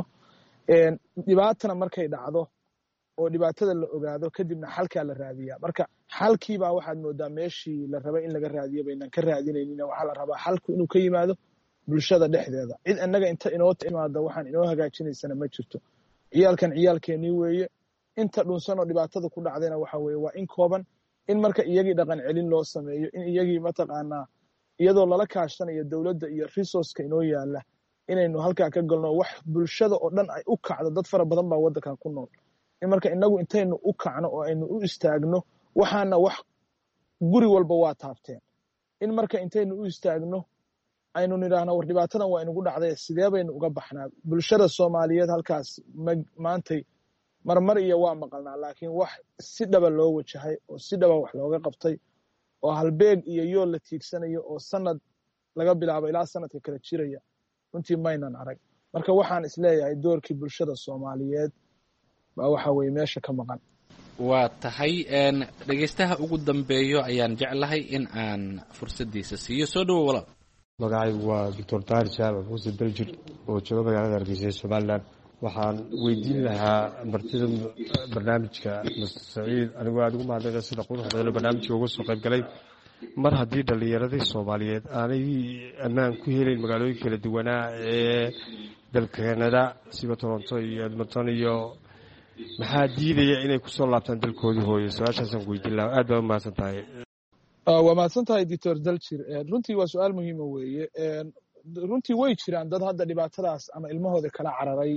S10: dhibaatana markay dhacdo oo dhibaatada la ogaado kadibna xalkaa la raadiyaa marka xalkiibaa waxaad moodaa meeshii la rabay in laga raadiyo baynan ka raadinaynin waxaa la rabaa xalku inuu ka yimaado bulshada dhexdeeda cid annaga inta inoo timaada waxaan inoo hagaajinaysana ma jirto ciyaalkan ciyaalkeenii weeye inta dhunsan oo dhibaatada ku dhacdayna waxa weeye waa in kooban in marka iyagii dhaqan celin loo sameeyo in iyagii mataqaanaa iyadoo lala kaashanayo dowladda iyo resourceka inoo yaala inaynu halkaa ka galno wax bulshada oo dhan ay u kacdo dad fara badan baa waddankan ku nool in marka inagu intaynu u kacno oo aynu u istaagno waxaana wax guri walba waa taabteen in marka intaynu u istaagno aynu nidhaahno war dhibaatadan waa inugu dhacday sidee baynu uga baxnaa bulshada Soomaaliyeed halkaas maantay marmar iyo waa maqalnaa laakiin wax si dhaba loo wajahay oo si dhaba wax looga qabtay oo halbeeg iyo yool la tiigsanayo oo sanad laga bilaabo ilaa sanadka kala jiraya runtii maynan arag marka waxaan isleeyahay doorkii bulshada Soomaaliyeed baa waxa weeye meesha ka maqan
S9: waa tahay dhageystaha ugu dambeeyo ayaan jeclahay in aan fursadiisa siiyo soo dhawo walaal
S14: magacaygu waa Dr. Tahir Jaamac Muuse Daljir oo jooga magaalada Hargeysa Somaliland waxaan weydiin lahaa martida barnaamijka Mr. Saciid anigu aad ugu mahadnaqay sida quruxda badan barnaamijka uga soo qayb galay mar haddii dhalinyaradii Soomaaliyeed aanay ammaan ku helin magaalooyin kala duwanaa ee dalka Canada sida Toronto iyo Edmonton iyo maxaa diidaya inay ku soo laabtaan dalkoodii hooyo su'aashaasaan weydiin lahaa aad baa u mahadsan tahay
S10: waa mahadsan tahay Dr. Daljir runtii waa su'aal muhiim ah weeye runtii way jiraan dad hadda dhibaatadaas ama ilmahooda kala cararay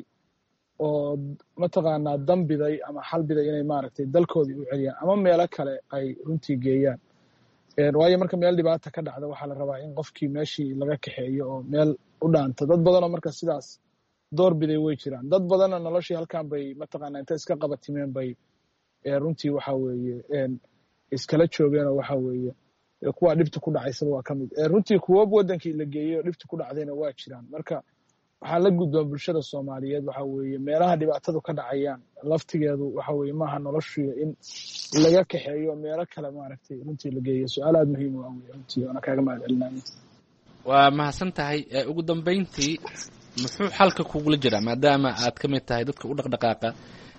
S10: oo mataqaanaa dambiday ama xalbiday inay maaragtay dalkoodii u celiyaan ama meelo kale ay runtii geeyaan waayo marka meel dhibaata ka dhacda waxaa la rabaa in qofkii meeshii laga kaxeeyo oo meel u dhaanta dad badanoo marka sidaas doorbiday way jiraan dad badanna noloshii halkan bay mataqaanaa inta iska qabatimeen bay runtii waxa weeye iskala joogeen oo waxa weeye kuwa dhibta ku dhacaysaba waa ka mid runtii kuwa wadankii la geeyay oo dhibta ku dhacdayna waa jiraan marka waxaa la gudbaa bulshada Soomaaliyeed waxa weeye meelaha dhibaatadu ka dhacayaan laftigeedu waxa weeye maaha noloshu in laga kaxeeyo meelo kale maaragtay runtii la geeyo su'aal aad muhiim u ah runtii ana kaaga mahadcelinayo
S9: waa mahadsan tahay ugu dambeyntii muxuu xalka kugula jiraa maadaama aad ka mid tahay dadka u dhaqdhaqaaqa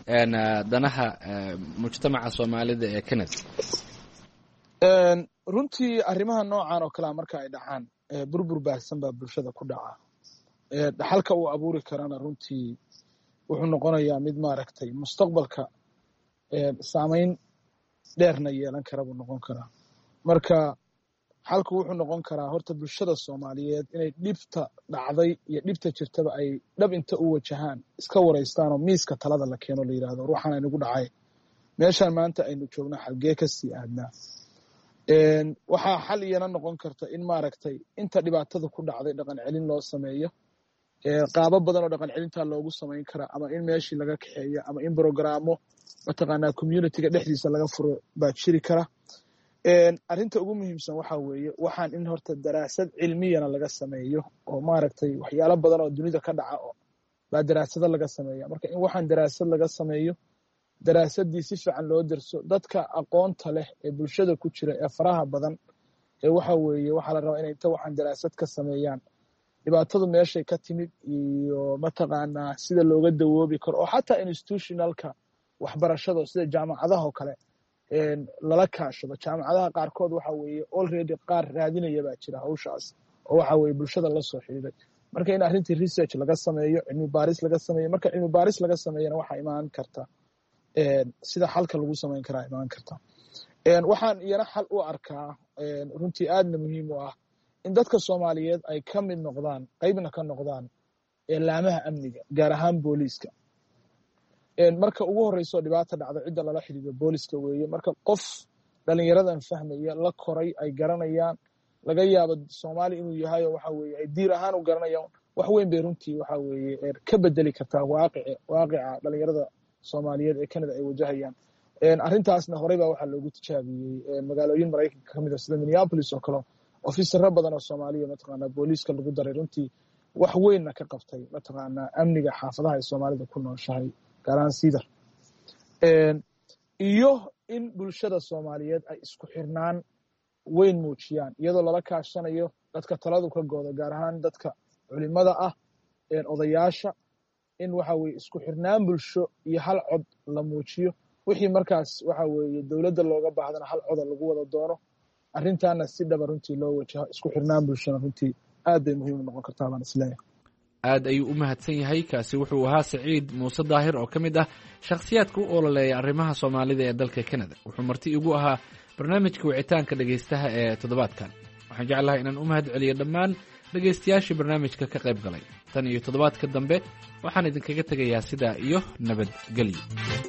S9: danaha mujtamaca Soomaalida ee Canada
S10: runtii arrimaha noocan oo kale marka ay dhacaan burbur baahsan baa bulshada ku dhaca xalka uu abuuri karana runtii wuxuu noqonayaa mid maaragtay mustaqbalka saameyn dheerna yeelan kara buu noqon karaa marka xalku wuxuu noqon karaa horta bulshada Soomaaliyeed inay dhibta dhacday iyo dhibta jirtaba ay dhab inta u wajahaan iska wareystaan oo miiska talada la keeno la yiraahdo ruuxan aynu dhacay meeshan maanta aynu joogno xalgee ka sii aadnaa waxaa xal iyana noqon karta in maaragtay inta dhibaatada ku dhacday dhaqan celin loo sameeyo qaabo badan oo dhaqan celinta loogu samayn karaa ama in meeshii laga kaxeeyo ama in programo mataqaanaa communityga dhexdiisa laga furo baa jiri kara arrinta ugu muhiimsan waxa weeye waxaan in horta daraasad cilmiyana laga sameeyo oo maaragtay waxyaalo badan oo dunida ka dhaca oo baa daraasado laga sameeya marka in waxaan daraasad laga sameeyo daraasadii si fiican loo darso dadka aqoonta leh ee bulshada ku jira ee faraha badan ee waxa weeye waxa la rabaa inay inta waxaan daraasad ka sameeyaan dhibaatadu meeshay ka timid iyo mataqaanaa sida looga dawoobi karo oo xataa institutionalka waxbarashada sida jaamacadaha oo kale lala kaashado jaamacadaha qaarkood waxa weeye already qaar raadinaya baa jira hawshaas oo waxa weeye bulshada la soo xiriiray marka in arrintii research laga sameeyo cilmi baaris laga sameeyo marka cilmi baaris laga sameeyana waxa imaan karta sida xalka lagu samayn karaa imaan karta waxaan iyana xal u arkaa runtii aadna muhiim u ah in dadka Soomaaliyeed ay ka mid noqdaan qaybna ka noqdaan laamaha amniga gaar ahaan booliiska marka ugu horeyso dhibaato dhacdo cidda lala xiriiro booliiska weeye marka qof dhalinyaradan fahmaya la koray ay garanayaan laga yaabo Soomaali inuu yahay waxa weeye ay diir ahaan u garanayaan wax weyn bay runtii waxa weeye ka bedeli kartaa waaqica dhalinyarada Soomaaliyeed ee Canada ay wajahayaan. Arrintaasna horey baa waxaa loogu tijaabiyey magaalooyin Mareykanka ka mid ah sida Minneapolis oo kale ofisarro badan oo Soomaaliya mataqaanaa booliiska lagu daray runtii wax weynna ka qabtay mataqaanaa amniga xaafadaha ay Soomaalida ku nooshahay gaar ahaan Cedar. Iyo in bulshada Soomaaliyeed ay isku xirnaan weyn muujiyaan iyadoo lala kaashanayo dadka taladu ka gooda gaar ahaan dadka culimada ah odayaasha in waxa weeye isku xirnaan bulsho iyo hal cod la muujiyo wixii markaas waxa weeye dawladda looga baahdana hal cod lagu wada doono arrintaana si dhab runtii loo wajaho isku xirnaan bulshada runtii aad ay muhiim u noqon kartaa baan isleeyahay.
S9: aad ayuu u mahadsan yahay. kaasi wuxuu ahaa Saciid Muuse Daahir oo ka mid ah shakhsiyaadka u ololeeya arrimaha Soomaalida ee dalka Canada. wuxuu marti igu ahaa barnaamijka wicitaanka dhagaystaha ee toddobaadkan. waxaan jeclahay inaan u mahad celiyo dhammaan dhagaystayaashii barnaamijka ka qayb galay. tan iyo toddobaadka dambe waxaan idinkaga tegayaa sidaa iyo nabadgelyo.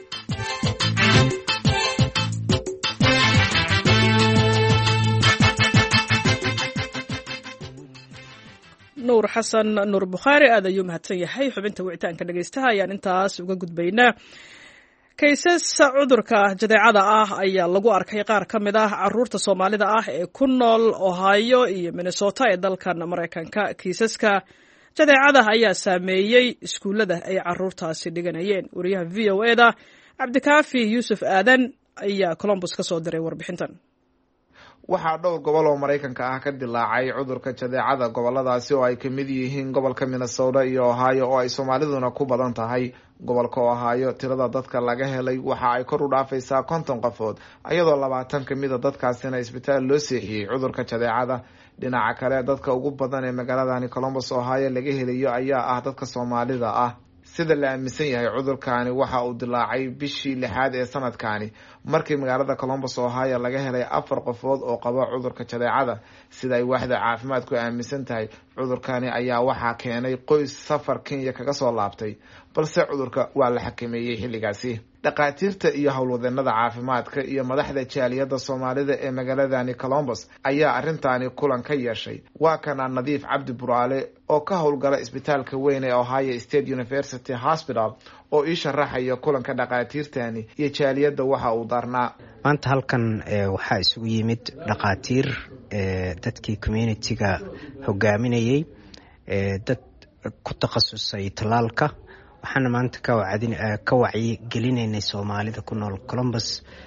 S1: nuur xasan nuur bukhaari aad ayuu mahadsan yahay. xubinta wicitaanka dhagaystaha ayaan intaas uga gudbaynaa. kaysas cudurka jadeecada ah ayaa lagu arkay qaar ka mid ah caruurta Soomaalida ah ee ku nool Ohio iyo Minnesota ee dalkan Mareykanka. kiisaska jadeecada ayaa saameeyey iskuulada ay caruurtaasi dhiganayeen. wariyaha VOA-da Cabdikaafi Yuusuf Aadan ayaa Columbus ka soo diray warbixintan.
S15: waxaa dhowr gobol oo Mareykanka ah ka dilaacay cudurka jadeecada goboladaasi oo ay ka mid yihiin gobolka Minnesota iyo Ohio oo ay Soomaaliduna ku badan tahay. gobolka Ohio tirada dadka laga helay waxa ay kor u dhaafaysaa 50 qofood iyadoo 20 ka mid ah dadkaasina isbitaal loo seexiyay cudurka jadeecada. dhinaca kale dadka ugu badan ee magaaladani Columbus Ohio laga helayo ayaa ah dadka Soomaalida ah. sida la aaminsan yahay cudurkaani waxa uu dilaacay bishii 6 ee sanadkaani markii magaalada Columbus Ohio laga helay 4 qofood oo qaba cudurka jadeecada. sida ay waaxda caafimaadku aaminsan tahay cudurkaani ayaa waxa keenay qoys safar Kenya kaga soo laabtay balse cudurka waa la xakameeyay xilligaasi. dhaqaatiirta iyo howlwadeenada caafimaadka iyo madaxda jaaliyada Soomaalida ee magaaladani Columbus ayaa arrintaani kulan ka yeeshay. waa kana Nadiif Cabdi Buraale oo ka howlgala isbitaalka weyn ee Ohio State University Hospital oo ii sharaxaya kulanka dhaqaatiirtani iyo jaaliyada waxa uu darnaa.
S16: maanta halkan waxaa isugu yimid dhaqaatiir dadkii community-ga hogaaminayay dad ku takhasusay talaalka. waxaana maanta ka wacyi gelinaynay Soomaalida ku nool Columbus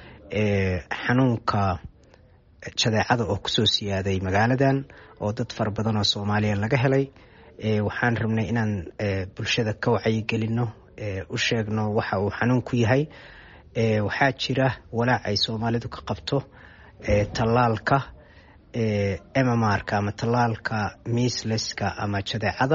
S16: xanuunka jadeecada oo kusoo siyaaday magaaladan oo dad fara badan oo Soomaaliya laga helay. waxaan rabnay inaan bulshada ka wacyi gelino u sheegno waxa uu xanuunku yahay. waxaa jira walaac ay Soomaalidu ka qabto talaalka MMR-ka ama talaalka measleska ama jadeecada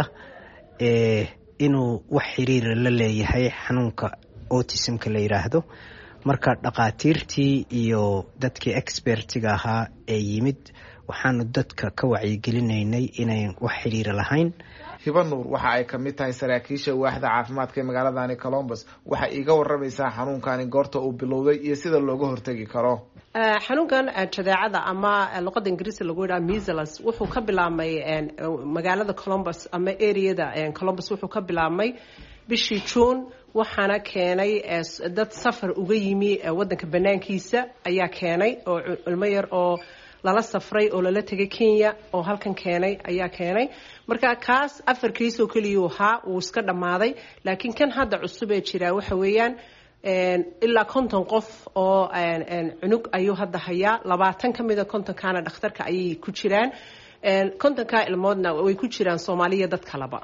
S16: inuu wax xiriir la leeyahay xanuunka autism-ka la yiraahdo. marka dhaqaatiirtii iyo dadkii expertiga ahaa ee yimid waxaanu dadka ka wacyigelinaynay inay wax xiriir lahayn.
S15: Hiba Nuur waxa ay ka mid tahay saraakiisha waaxda caafimaadka ee magaaladani Columbus. waxa iga waramaysaa xanuunkani goorta uu bilowday iyo sida looga hortagi karo.
S17: xanuunkan jadeecada ama luqadda Ingiriisi lagu yiraahdo measles wuxuu ka bilaabmay magaalada Columbus ama area-da Columbus wuxuu ka bilaabmay bishii June waxaana keenay dad safar uga yimi wadanka banaankiisa ayaa keenay oo ilmo yar oo lala safray oo lala tagay Kenya oo halkan keenay ayaa keenay. marka kaas afarkiis oo kaliya waxa uu iska dhamaaday laakiin kan hadda cusub ee jira waxa weeyaan ilaa 50 qof oo cunug ayuu hadda hayaa. 20 kamid ah 50 kana dhakhtarka ayay ku jiraan. 50 ka ilmoodna way ku jiraan Soomaaliya dad kalaba.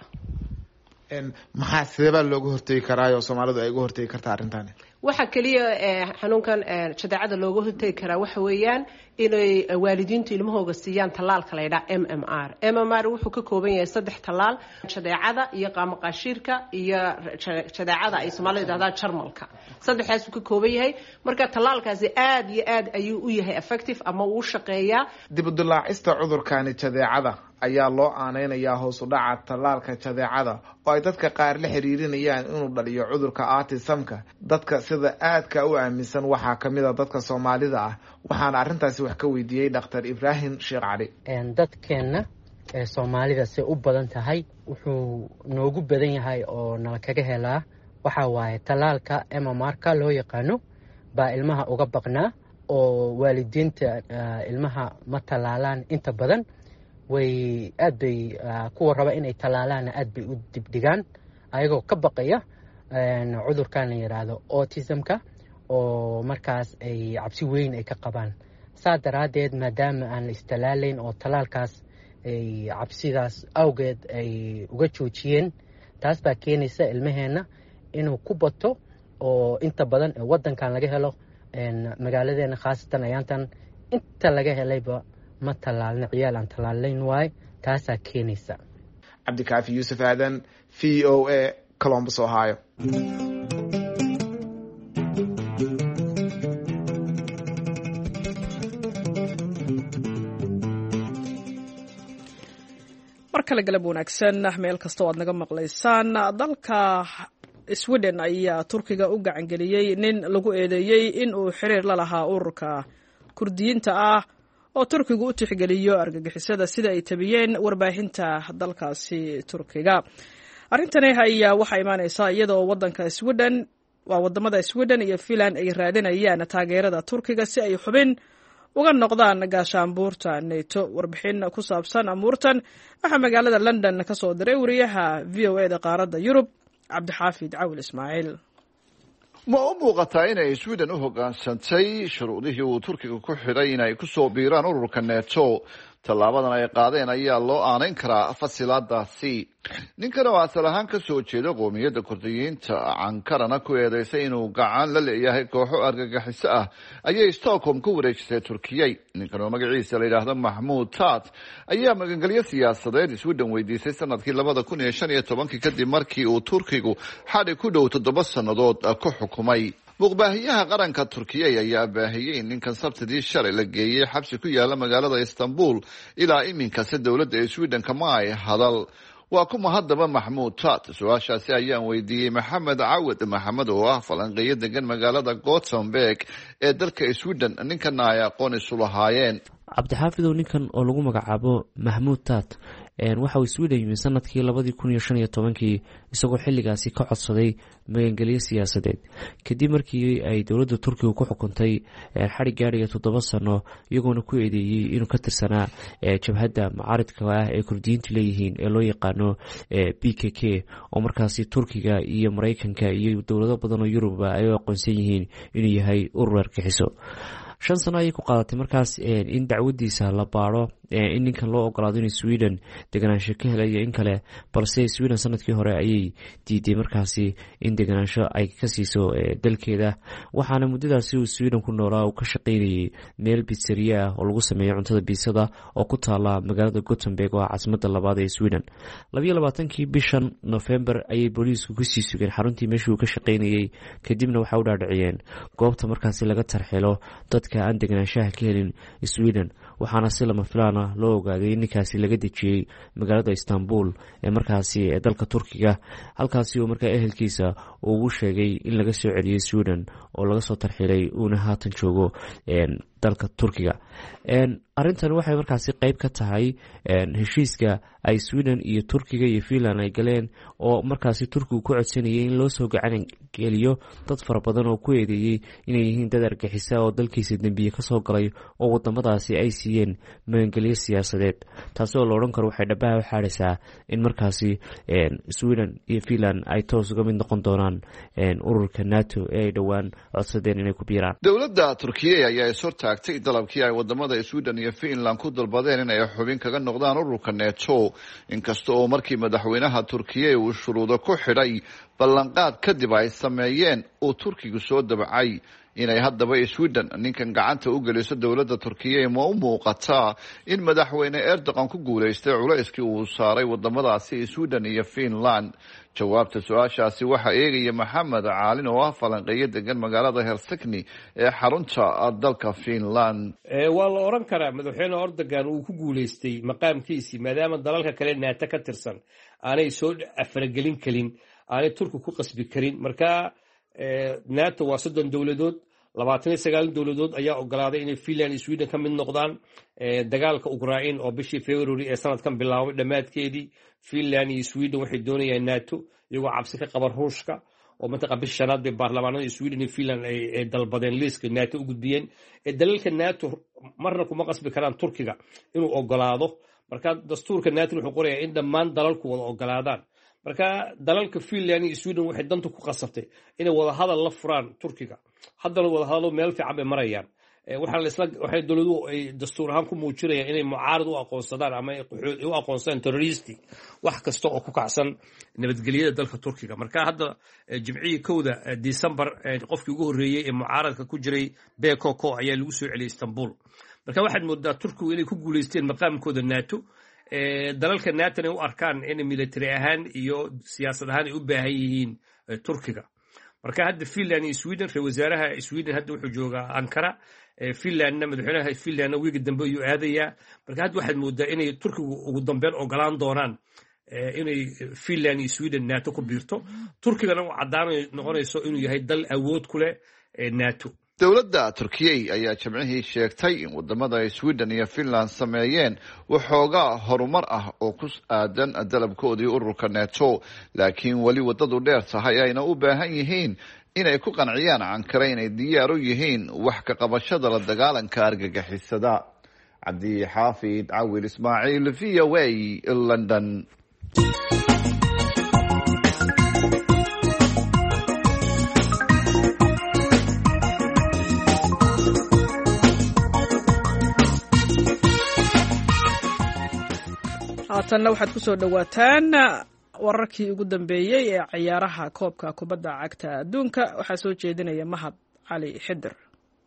S15: maxaa sidaba looga hortagi karaa oo Soomaalidu ay uga hortagi kartaa arrintan?
S17: waxa kaliya xanuunkan jadeecada looga hortagi karaa waxa weeyaan inay waalidiintu ilmahooga siiyaan talaalka la yiraahdo MMR. MMR wuxuu ka kooban yahay 3 talaal: jadeecada iyo qaamqaashiirka iyo jadeecada ay Soomaalidu yiraahdaan jarmalka. saddexdaas uu ka kooban yahay. marka talaalkaasi aad iyo aad ayuu u yahay effective ama uu shaqeeyaa.
S15: dib u dilaacista cudurkani jadeecada ayaa loo aaneynayaa hoos u dhaca talaalka jadeecada oo ay dadka qaar la xiriirinayaan inuu dhaliyo cudurka autism-ka. dadka sida aadka u aaminsan waxaa kamid ah dadka Soomaalida ah. waxaana arrintaasi wax ka weydiiyay Dr. Ibrahim Sheekh Cali.
S18: dadkeena soomaalida say u badan tahay wuxuu noogu badan yahay oo nala kaga helaa waxa waaye tallaalka MMR-ka loo yaqaano baa ilmaha uga baqnaa oo waalidiinta ilmaha ma tallaalaan inta badan way aad bay kuwa raba inay tallaalaana aad bay u dibdhigaan ayagoo ka baqaya cudurkan la yidhaahdo autismka oo markaas ay cabsi weyn ay ka qabaan saa daraaddeed maadaama aan la istallaalayn oo tallaalkaas ay cabsidaas awgeed ay uga joojiyeen taas baa keenaysa ilmaheenna inuu ku bato oo inta badan waddankan laga helo magaaladeena khaasatan ayaantan inta laga helayba ma tallaalna ciyaal aan tallaalayn waaye taasaa keenaysa.
S15: cabdikaafi yuusuf aadan VOA Columbus Ohio.
S1: mar kale galab wanaagsan meel kasta oo aad naga maqlaysaan. dalka Sweden ayaa Turkiga u gacangeliyey nin lagu eedeeyey in uu xiriir la lahaa ururka Kurdiyiinta ah oo Turkigu u tixgeliyo argagixisada sida ay tabiyeen warbaahinta dalkaasi Turkiga. Arrintani ayaa waxay imaanaysaa iyadoo wadamada Sweden iyo Finland ay raadinayaan taageerada Turkiga si ay xubin uga noqdaan gaashaanbuurta NATO. warbixin ku saabsan amuurtan waxaa magaalada London ka soo diray wariyaha VOA-da qaaradda Yurub cabdixaafid cawil ismaaciil.
S19: ma u muuqataa inay Sweden u hoggaansantay shuruudihii uu Turkiga ku xidhay inay ku soo biiraan ururka NATO. tallaabadan ay qaadeen ayaa loo aanayn karaa fasilaadaasi. ninkan oo asal ahaan ka soo jeeda qoomiyadda kurdiyiinta Ankarana ku eedeysay inuu gacan la leeyahay kooxo argagixiso ah ayay Stockholm ku wareejisay Turkiyay. ninkan oo magaciisa la yidhaahdo Mahmoud Tat ayaa magangelyo siyaasadeed Sweden weydiisay sanadkii 2015 kadib markii uu Turkigu xadhi ku dhow 7 sannadood ku xukumay. muqbaahiyaha qaranka Turkiya ayaa baahiyay in ninkan sabtidii shalay la geeyay xabsi ku yaala magaalada Istanbul ilaa iminkase dowladda Sweden kama ay hadal. waa kuma haddaba Mahmoud Tat? su-aashaasi ayaan weydiiyey Maxamed Cawad Maxamed oo ah falanqeeyo degan magaalada Gothenburg ee dalka Sweden. ninkana ay aqoon isu lahaayeen.
S20: cabdixaafidow ninkan oo lagu magacaabo Mahmoud Tat waxa uu Sweden yimid sanadkii 2015 isagoo xilligaasi ka codsaday magangelyo siyaasadeed kadib markii ay dowladda Turkiga ku xukuntay xadhig gaadhaya 7 sano iyagoona ku eedeeyey inuu ka tirsanaa jabhadda mucaaridka ah ee kurdiyiintu leeyihiin ee loo yaqaano PKK oo markaasi Turkiga iyo Mareykanka iyo dowlado badan oo Yurub ay u aqoonsan yihiin inuu yahay urur argagixiso. 5 sano ayay ku qaadatay markaas in dacwadiisa la baaro in ninkan loo ogolaado in Sweden deganaansho ka helayo in kale, balse Sweden sanadkii hore ayay diiday markaasi in deganaansho ay ka siiso dalkeeda. waxaana muddadaasi uu Sweden ku noolaa uu ka shaqaynayay meel pizzeria ah oo lagu sameeyo cuntada biisada oo ku taala magaalada Gothenburg oo caasimadda labaad ee Sweden. 22kii bishan November ayay booliisku ku sii sugeen xaruntii meeshii uu ka shaqaynayay, kadibna waxa u dhaadhiciyeen goobta markaasi laga tarxilo dadka aan deganaanshaha ka helin Sweden. waxaana si lama filaan ah loo ogaaday in ninkaasi laga dejiyey magaalada Istanbul ee markaasi ee dalka Turkiga, halkaasi oo markaa ehelkiisa uu sheegay in laga soo celiyay Sweden oo laga soo tarxilay uuna haatan joogo dalka Turkiga. arrintan waxay markaasi qayb ka tahay heshiiska ay Sweden iyo Turkiga iyo Finland ay galeen oo markaasi Turkigu ku codsanayay in loo soo gacan geliyo dad fara badan oo ku eedeeyay inay yihiin dad argagixisa oo dalkiisa dambiye ka soo galay oo wadamadaasi ay siiyeen magangelyo siyaasadeed. taasi oo la odhan karo waxay dhabaha u xaadhaysaa in markaasi Sweden iyo Finland ay toos uga mid noqon doonaan ururka NATO ee ay dhowaan codsadeen inay ku biiraan.
S19: dowladda Turkiya ayaa ishortaagtay dalabkii ay wadamada Sweden iyo Finland ku dalbadeen in ay xubin kaga noqdaan ururka NATO, inkasta oo markii madaxweynaha Turkiya uu shuruudo ku xidhay ballanqaad kadib ay sameeyeen oo Turkigu soo dabacay inay haddaba Sweden ninkan gacanta u geliso dowladda Turkiya. ma u muuqataa in madaxweyne Erdogan ku guuleystay culayskii uu saaray wadamadaasi Sweden iyo Finland? jawaabta su-aashaasi waxaa eegaya Maxamed Caalin oo ah falanqeeyo degan magaalada Helsinki ee xarunta dalka Finland.
S21: waa la oran karaa madaxweyne Erdogan uu ku guuleystay maqaamkiisii maadaama dalalka kale NATO ka tirsan aanay soo afaragelin karin, aanay Turku ku qasbi karin. marka NATO waa 30 dowladood 29 dowladood ayaa ogolaaday inay Finland iyo Sweden ka mid noqdaan dagaalka Ukraine oo bishii February ee sanadkan bilaabay dhamaadkeedii. Finland iyo Sweden waxay doonayaan NATO iyagoo cabsi ka qaba Ruushka oo mantaqa bisha shanaad bay baarlamaanada Sweden iyo Finland ay dalbadeen liiska NATO u gudbiyeen. Dalalka NATO marna kuma qasbi karaan Turkiga inuu ogolaado. Marka dastuurka NATO wuxuu qorayaa in dhammaan dalalku wada ogolaadaan. Marka dalalka Finland iyo Sweden waxay danta ku qasabtay inay wada hadal la furaan Turkiga. Haddana wada hadalo meel fiican bay marayaan. waxay dowladuhu ay dastuur ahaan ku muujinayaan inay mucaarad u aqoonsadaan ama u aqoonsadaan terroristi wax kasta oo ku kacsan nabadgelyada dalka Turkiga. Marka hadda jimcihii 1 December qofkii ugu horeeyay ee mucaaradka ku jiray Bekoko ayaa lagu soo celiyay Istanbul. Marka waxaad moodaa Turkigu inay ku guuleysteen maqaamkooda NATO. dalalka NATO ay u arkaan in military ahaan iyo siyaasad ahaan ay u baahan yihiin Turkiga. Marka hadda Finland iyo Sweden ra wasaaraha Sweden hadda wuxuu joogaa Ankara. Finlandna madaxweynaha Finlandna wiiga dambe ayuu aadayaa. Marka hadda waxaad moodaa inay Turkigu ugu dambeyn ogolaan doonaan inay Finland iyo Sweden NATO ku biirto. Turkigana uu caddaanay noqonayso inuu yahay dal awood ku leh NATO.
S19: dowladda Turkiye ayaa jimcihii sheegtay in wadamada Sweden iyo Finland sameeyeen waxoogaa horumar ah oo ku aadan dalabkoodii ururka NATO, laakiin wali wadadu dheer tahay ayna u baahan yihiin inay ku qanciyaan Ankara inay diyaar u yihiin wax ka qabashada la dagaalanka argagixisada. Cabdi Xaafid Cawil Ismaaciil, VOA, London.
S1: haatanna waxaad ku soo dhawaataan wararkii ugu dambeeyey ee ciyaaraha koobka kubadda cagta adduunka. waxaa soo jeedinaya Mahad Cali Xidir.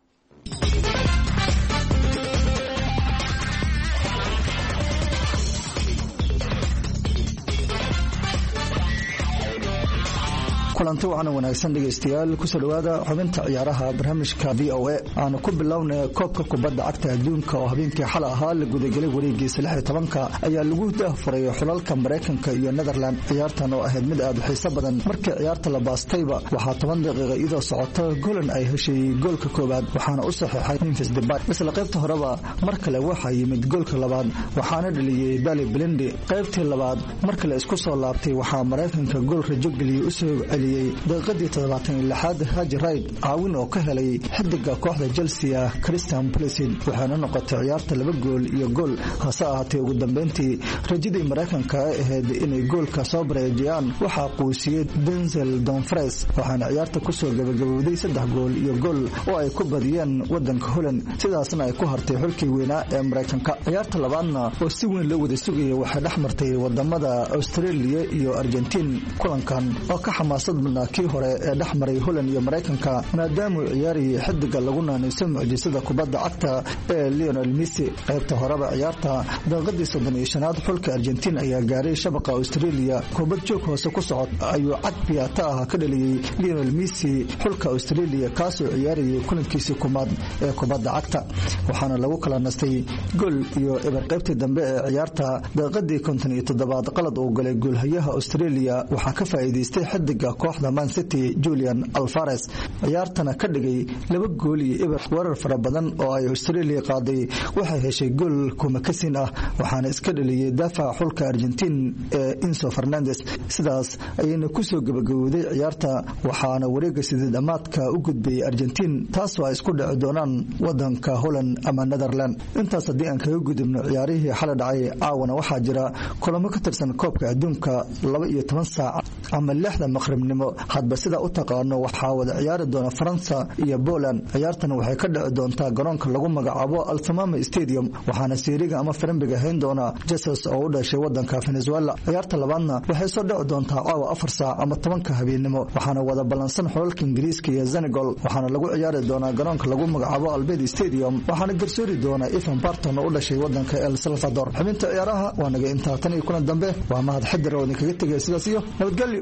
S4: kulanti wacan wanaagsan dhegeystayaal kusoo dhawaada xubinta ciyaaraha barnaamijka VOA. aanu ku bilownay koobka kubadda cagta adduunka oo habeenkii xalay ahaa la gudagelay wareegiisa 16 ayaa lagu daahfuray xulalka Mareykanka iyo Netherland. ciyaartan oo ahayd mid aad u xiiso badan markii ciyaarta la baastayba waxaa 10 daqiiqo iyadoo socota goolan ay heshay goolka koobaad waxaana u saxiixay Memphis Depay. isla qaybta horeba mar kale waxaa yimid goolka labaad waxaana dhaliyay Daley Blind. qaybtii labaad markale isku soo laabtay waxaa Mareykanka gool rajo geliyay u soo daqiiqadii 76 Haji Raid caawin oo ka helay xidiga kooxda Chelsea Christian Pulisic waxaana noqotay ciyaarta 2 gool iyo gool. hase ahaatee ugu dambeyntii rajadii Mareykanka ahayd inay goolka soo bareejiyaan waxaa quusiyay Denzel Dumfries waxaana ciyaarta ku soo gabagabowday 3 gool iyo gool oo ay ku badiyeen wadanka Holland, sidaasna ay ku hartay xulkii weynaa ee Mareykanka. ciyaarta labaadna oo si weyn loo wada sugayay waxay dhaxmartay wadamada Australia iyo Argentina. kulankan oo ka xamaasad kii hore ee dhaxmaray Holland iyo Mareykanka maadaama uu ciyaarayay xidiga lagu naanayso mucjisada kubadda cagta ee Lionel Messi. qaybta horeba ciyaarta daqiiqadii 35aad xulka Argentina ayaa gaaray shabaqa Australia. kubad joog hoose ku socod ayuu cad piata ka dhaliyay Lionel Messi xulka Australia kaasoo ciyaarayay kulankiisii kumaad ee kubadda cagta waxaana lagu kala nastay gool iyo eber. qaybtii dambe ee ciyaarta daqiiqadii 57aad qalad uu galay goolhayaha Australia waxaa ka faa'iideystay xidiga kooxda Man City Julian Alvarez. ciyaartana ka dhigay 2 gool iyo eber. warar fara badan oo ay Australia qaaday waxay heshay gool kuma kasin ah waxaana iska dhaliyay daafaca xulka Argentina ee Enzo Fernandez. sidaas ayayna ku soo gabagabowday ciyaarta waxaana wareegga sidamaadka u gudbay Argentina taasoo ay isku dhici doonaan wadanka Holland ama Netherland. intaas haddii aan kaga gudubno ciyaarihii xalay dhacay caawana waxaa jira kulamo ka tirsan koobka adduunka 12 saac ama 6 maqribnimo hadba sida u taqaano. waxaa wada ciyaari doona Faransa iyo Poland. ciyaartan waxay ka dhici doontaa garoonka lagu magacaabo Al Thamama Stadium waxaana seeriga ama Faranbiga hayn doona Jesus oo u dhashay wadanka Venezuela. ciyaarta labaadna waxay soo dhici doontaa caawa 4 saac ama 10 habeenimo waxaana wada balansan xulalka Ingiriiska iyo Senegal waxaana lagu ciyaari doonaa garoonka lagu magacaabo Albert Stadium waxaana garsoori doona Ivan Barton oo u dhashay wadanka El Salvador. xubinta ciyaaraha waa naga intaa tan iyo kulan dambe waa Mahad Xidir oo idinkaga tagay sidaas iyo nabadgelyo.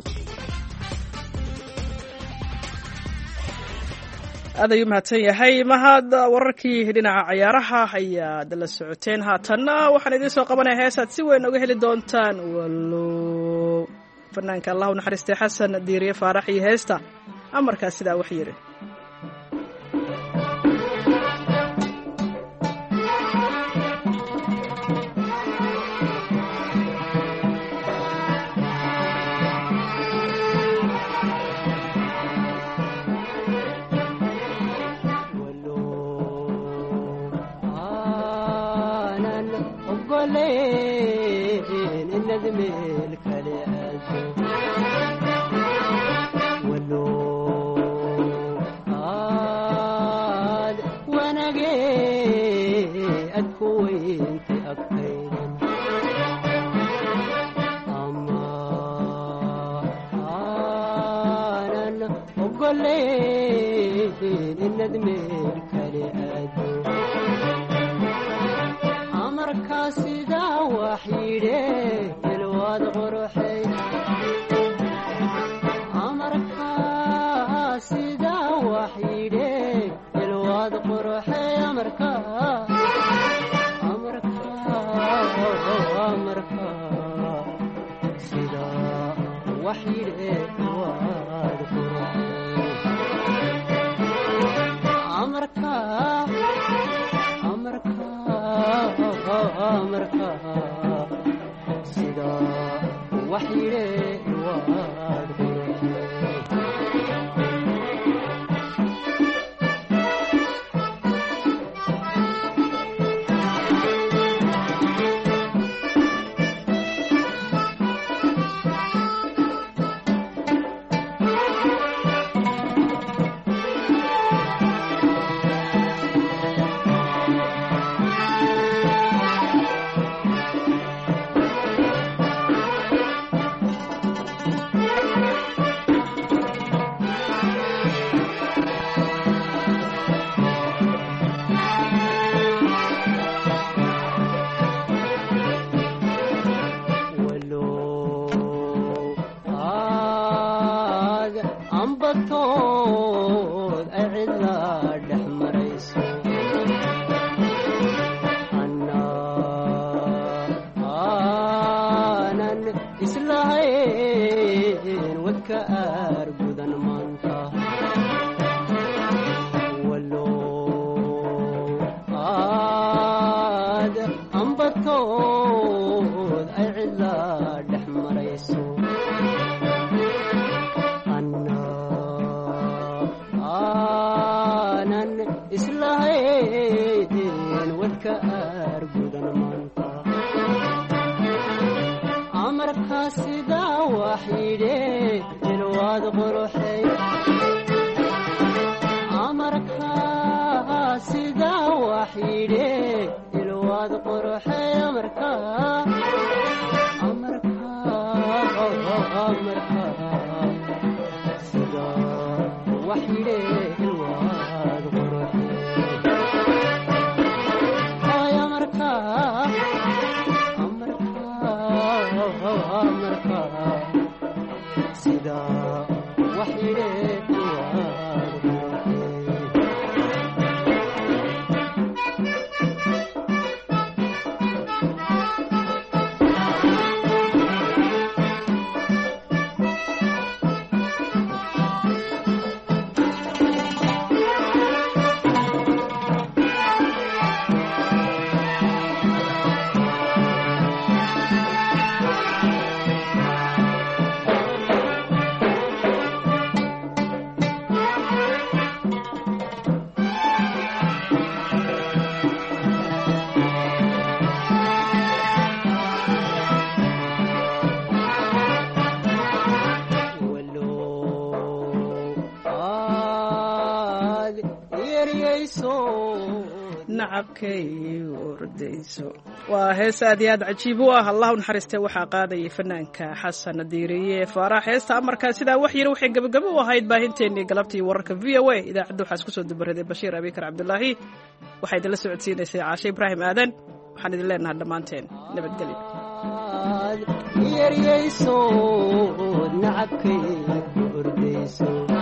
S1: aad ayuu mahadsan yahay Mahad. wararkii dhinaca ciyaaraha ayaad la socoteen. haatanna waxaan idiin soo qabanaya heesaad si weyn uga heli doontaan wallo fanaanka Allah u naxariistay Xasan Diiriye Faarax iyo heesta amarkaas sidaa wax yiri.
S2: ogoleen inad meel kale aado walo aad wanagee ad ku weynti agtaydan ama aanan ogoleen inad meel kale aado amarkaa sidaa wax yidhe ilwaad quruxay amarkaa sidaa wax yidhe ilwaad quruxay amarkaa sidaa wax yidhe ilwaad quruxay amarkaa sida wax yidhe waad ambatood ay cidla dhex marayso aanan islahayn wadka aar gudan maanta walo aad ambatood ay cidla dhex marayso islahayn wadka aar gudan maanta amarkaa sidaa wax yidhe ilwaad quruxay amarkaa sidaa wax yidhe ilwaad quruxay amarkaa sidaa wax yidhe ilwaad sida wax yidhe
S1: waa hees aad iyo aad cajiib u ah allah u naxariistee waxaa qaadayay fanaanka xasan diiriye faarax heesta amarkaa sidaa wax yiri waxay gabagabo u ahayd baahinteennii galabtii wararka v o a idaacadda waxaa isku soo dubaraday bashiir abikar cabdulaahi waxaa idinla socodsiinaysay caashe ibraahim aadan waxaan idin leenahay dhammaanteen nabadgelyo
S2: yaryayso nacabkay ku ordayso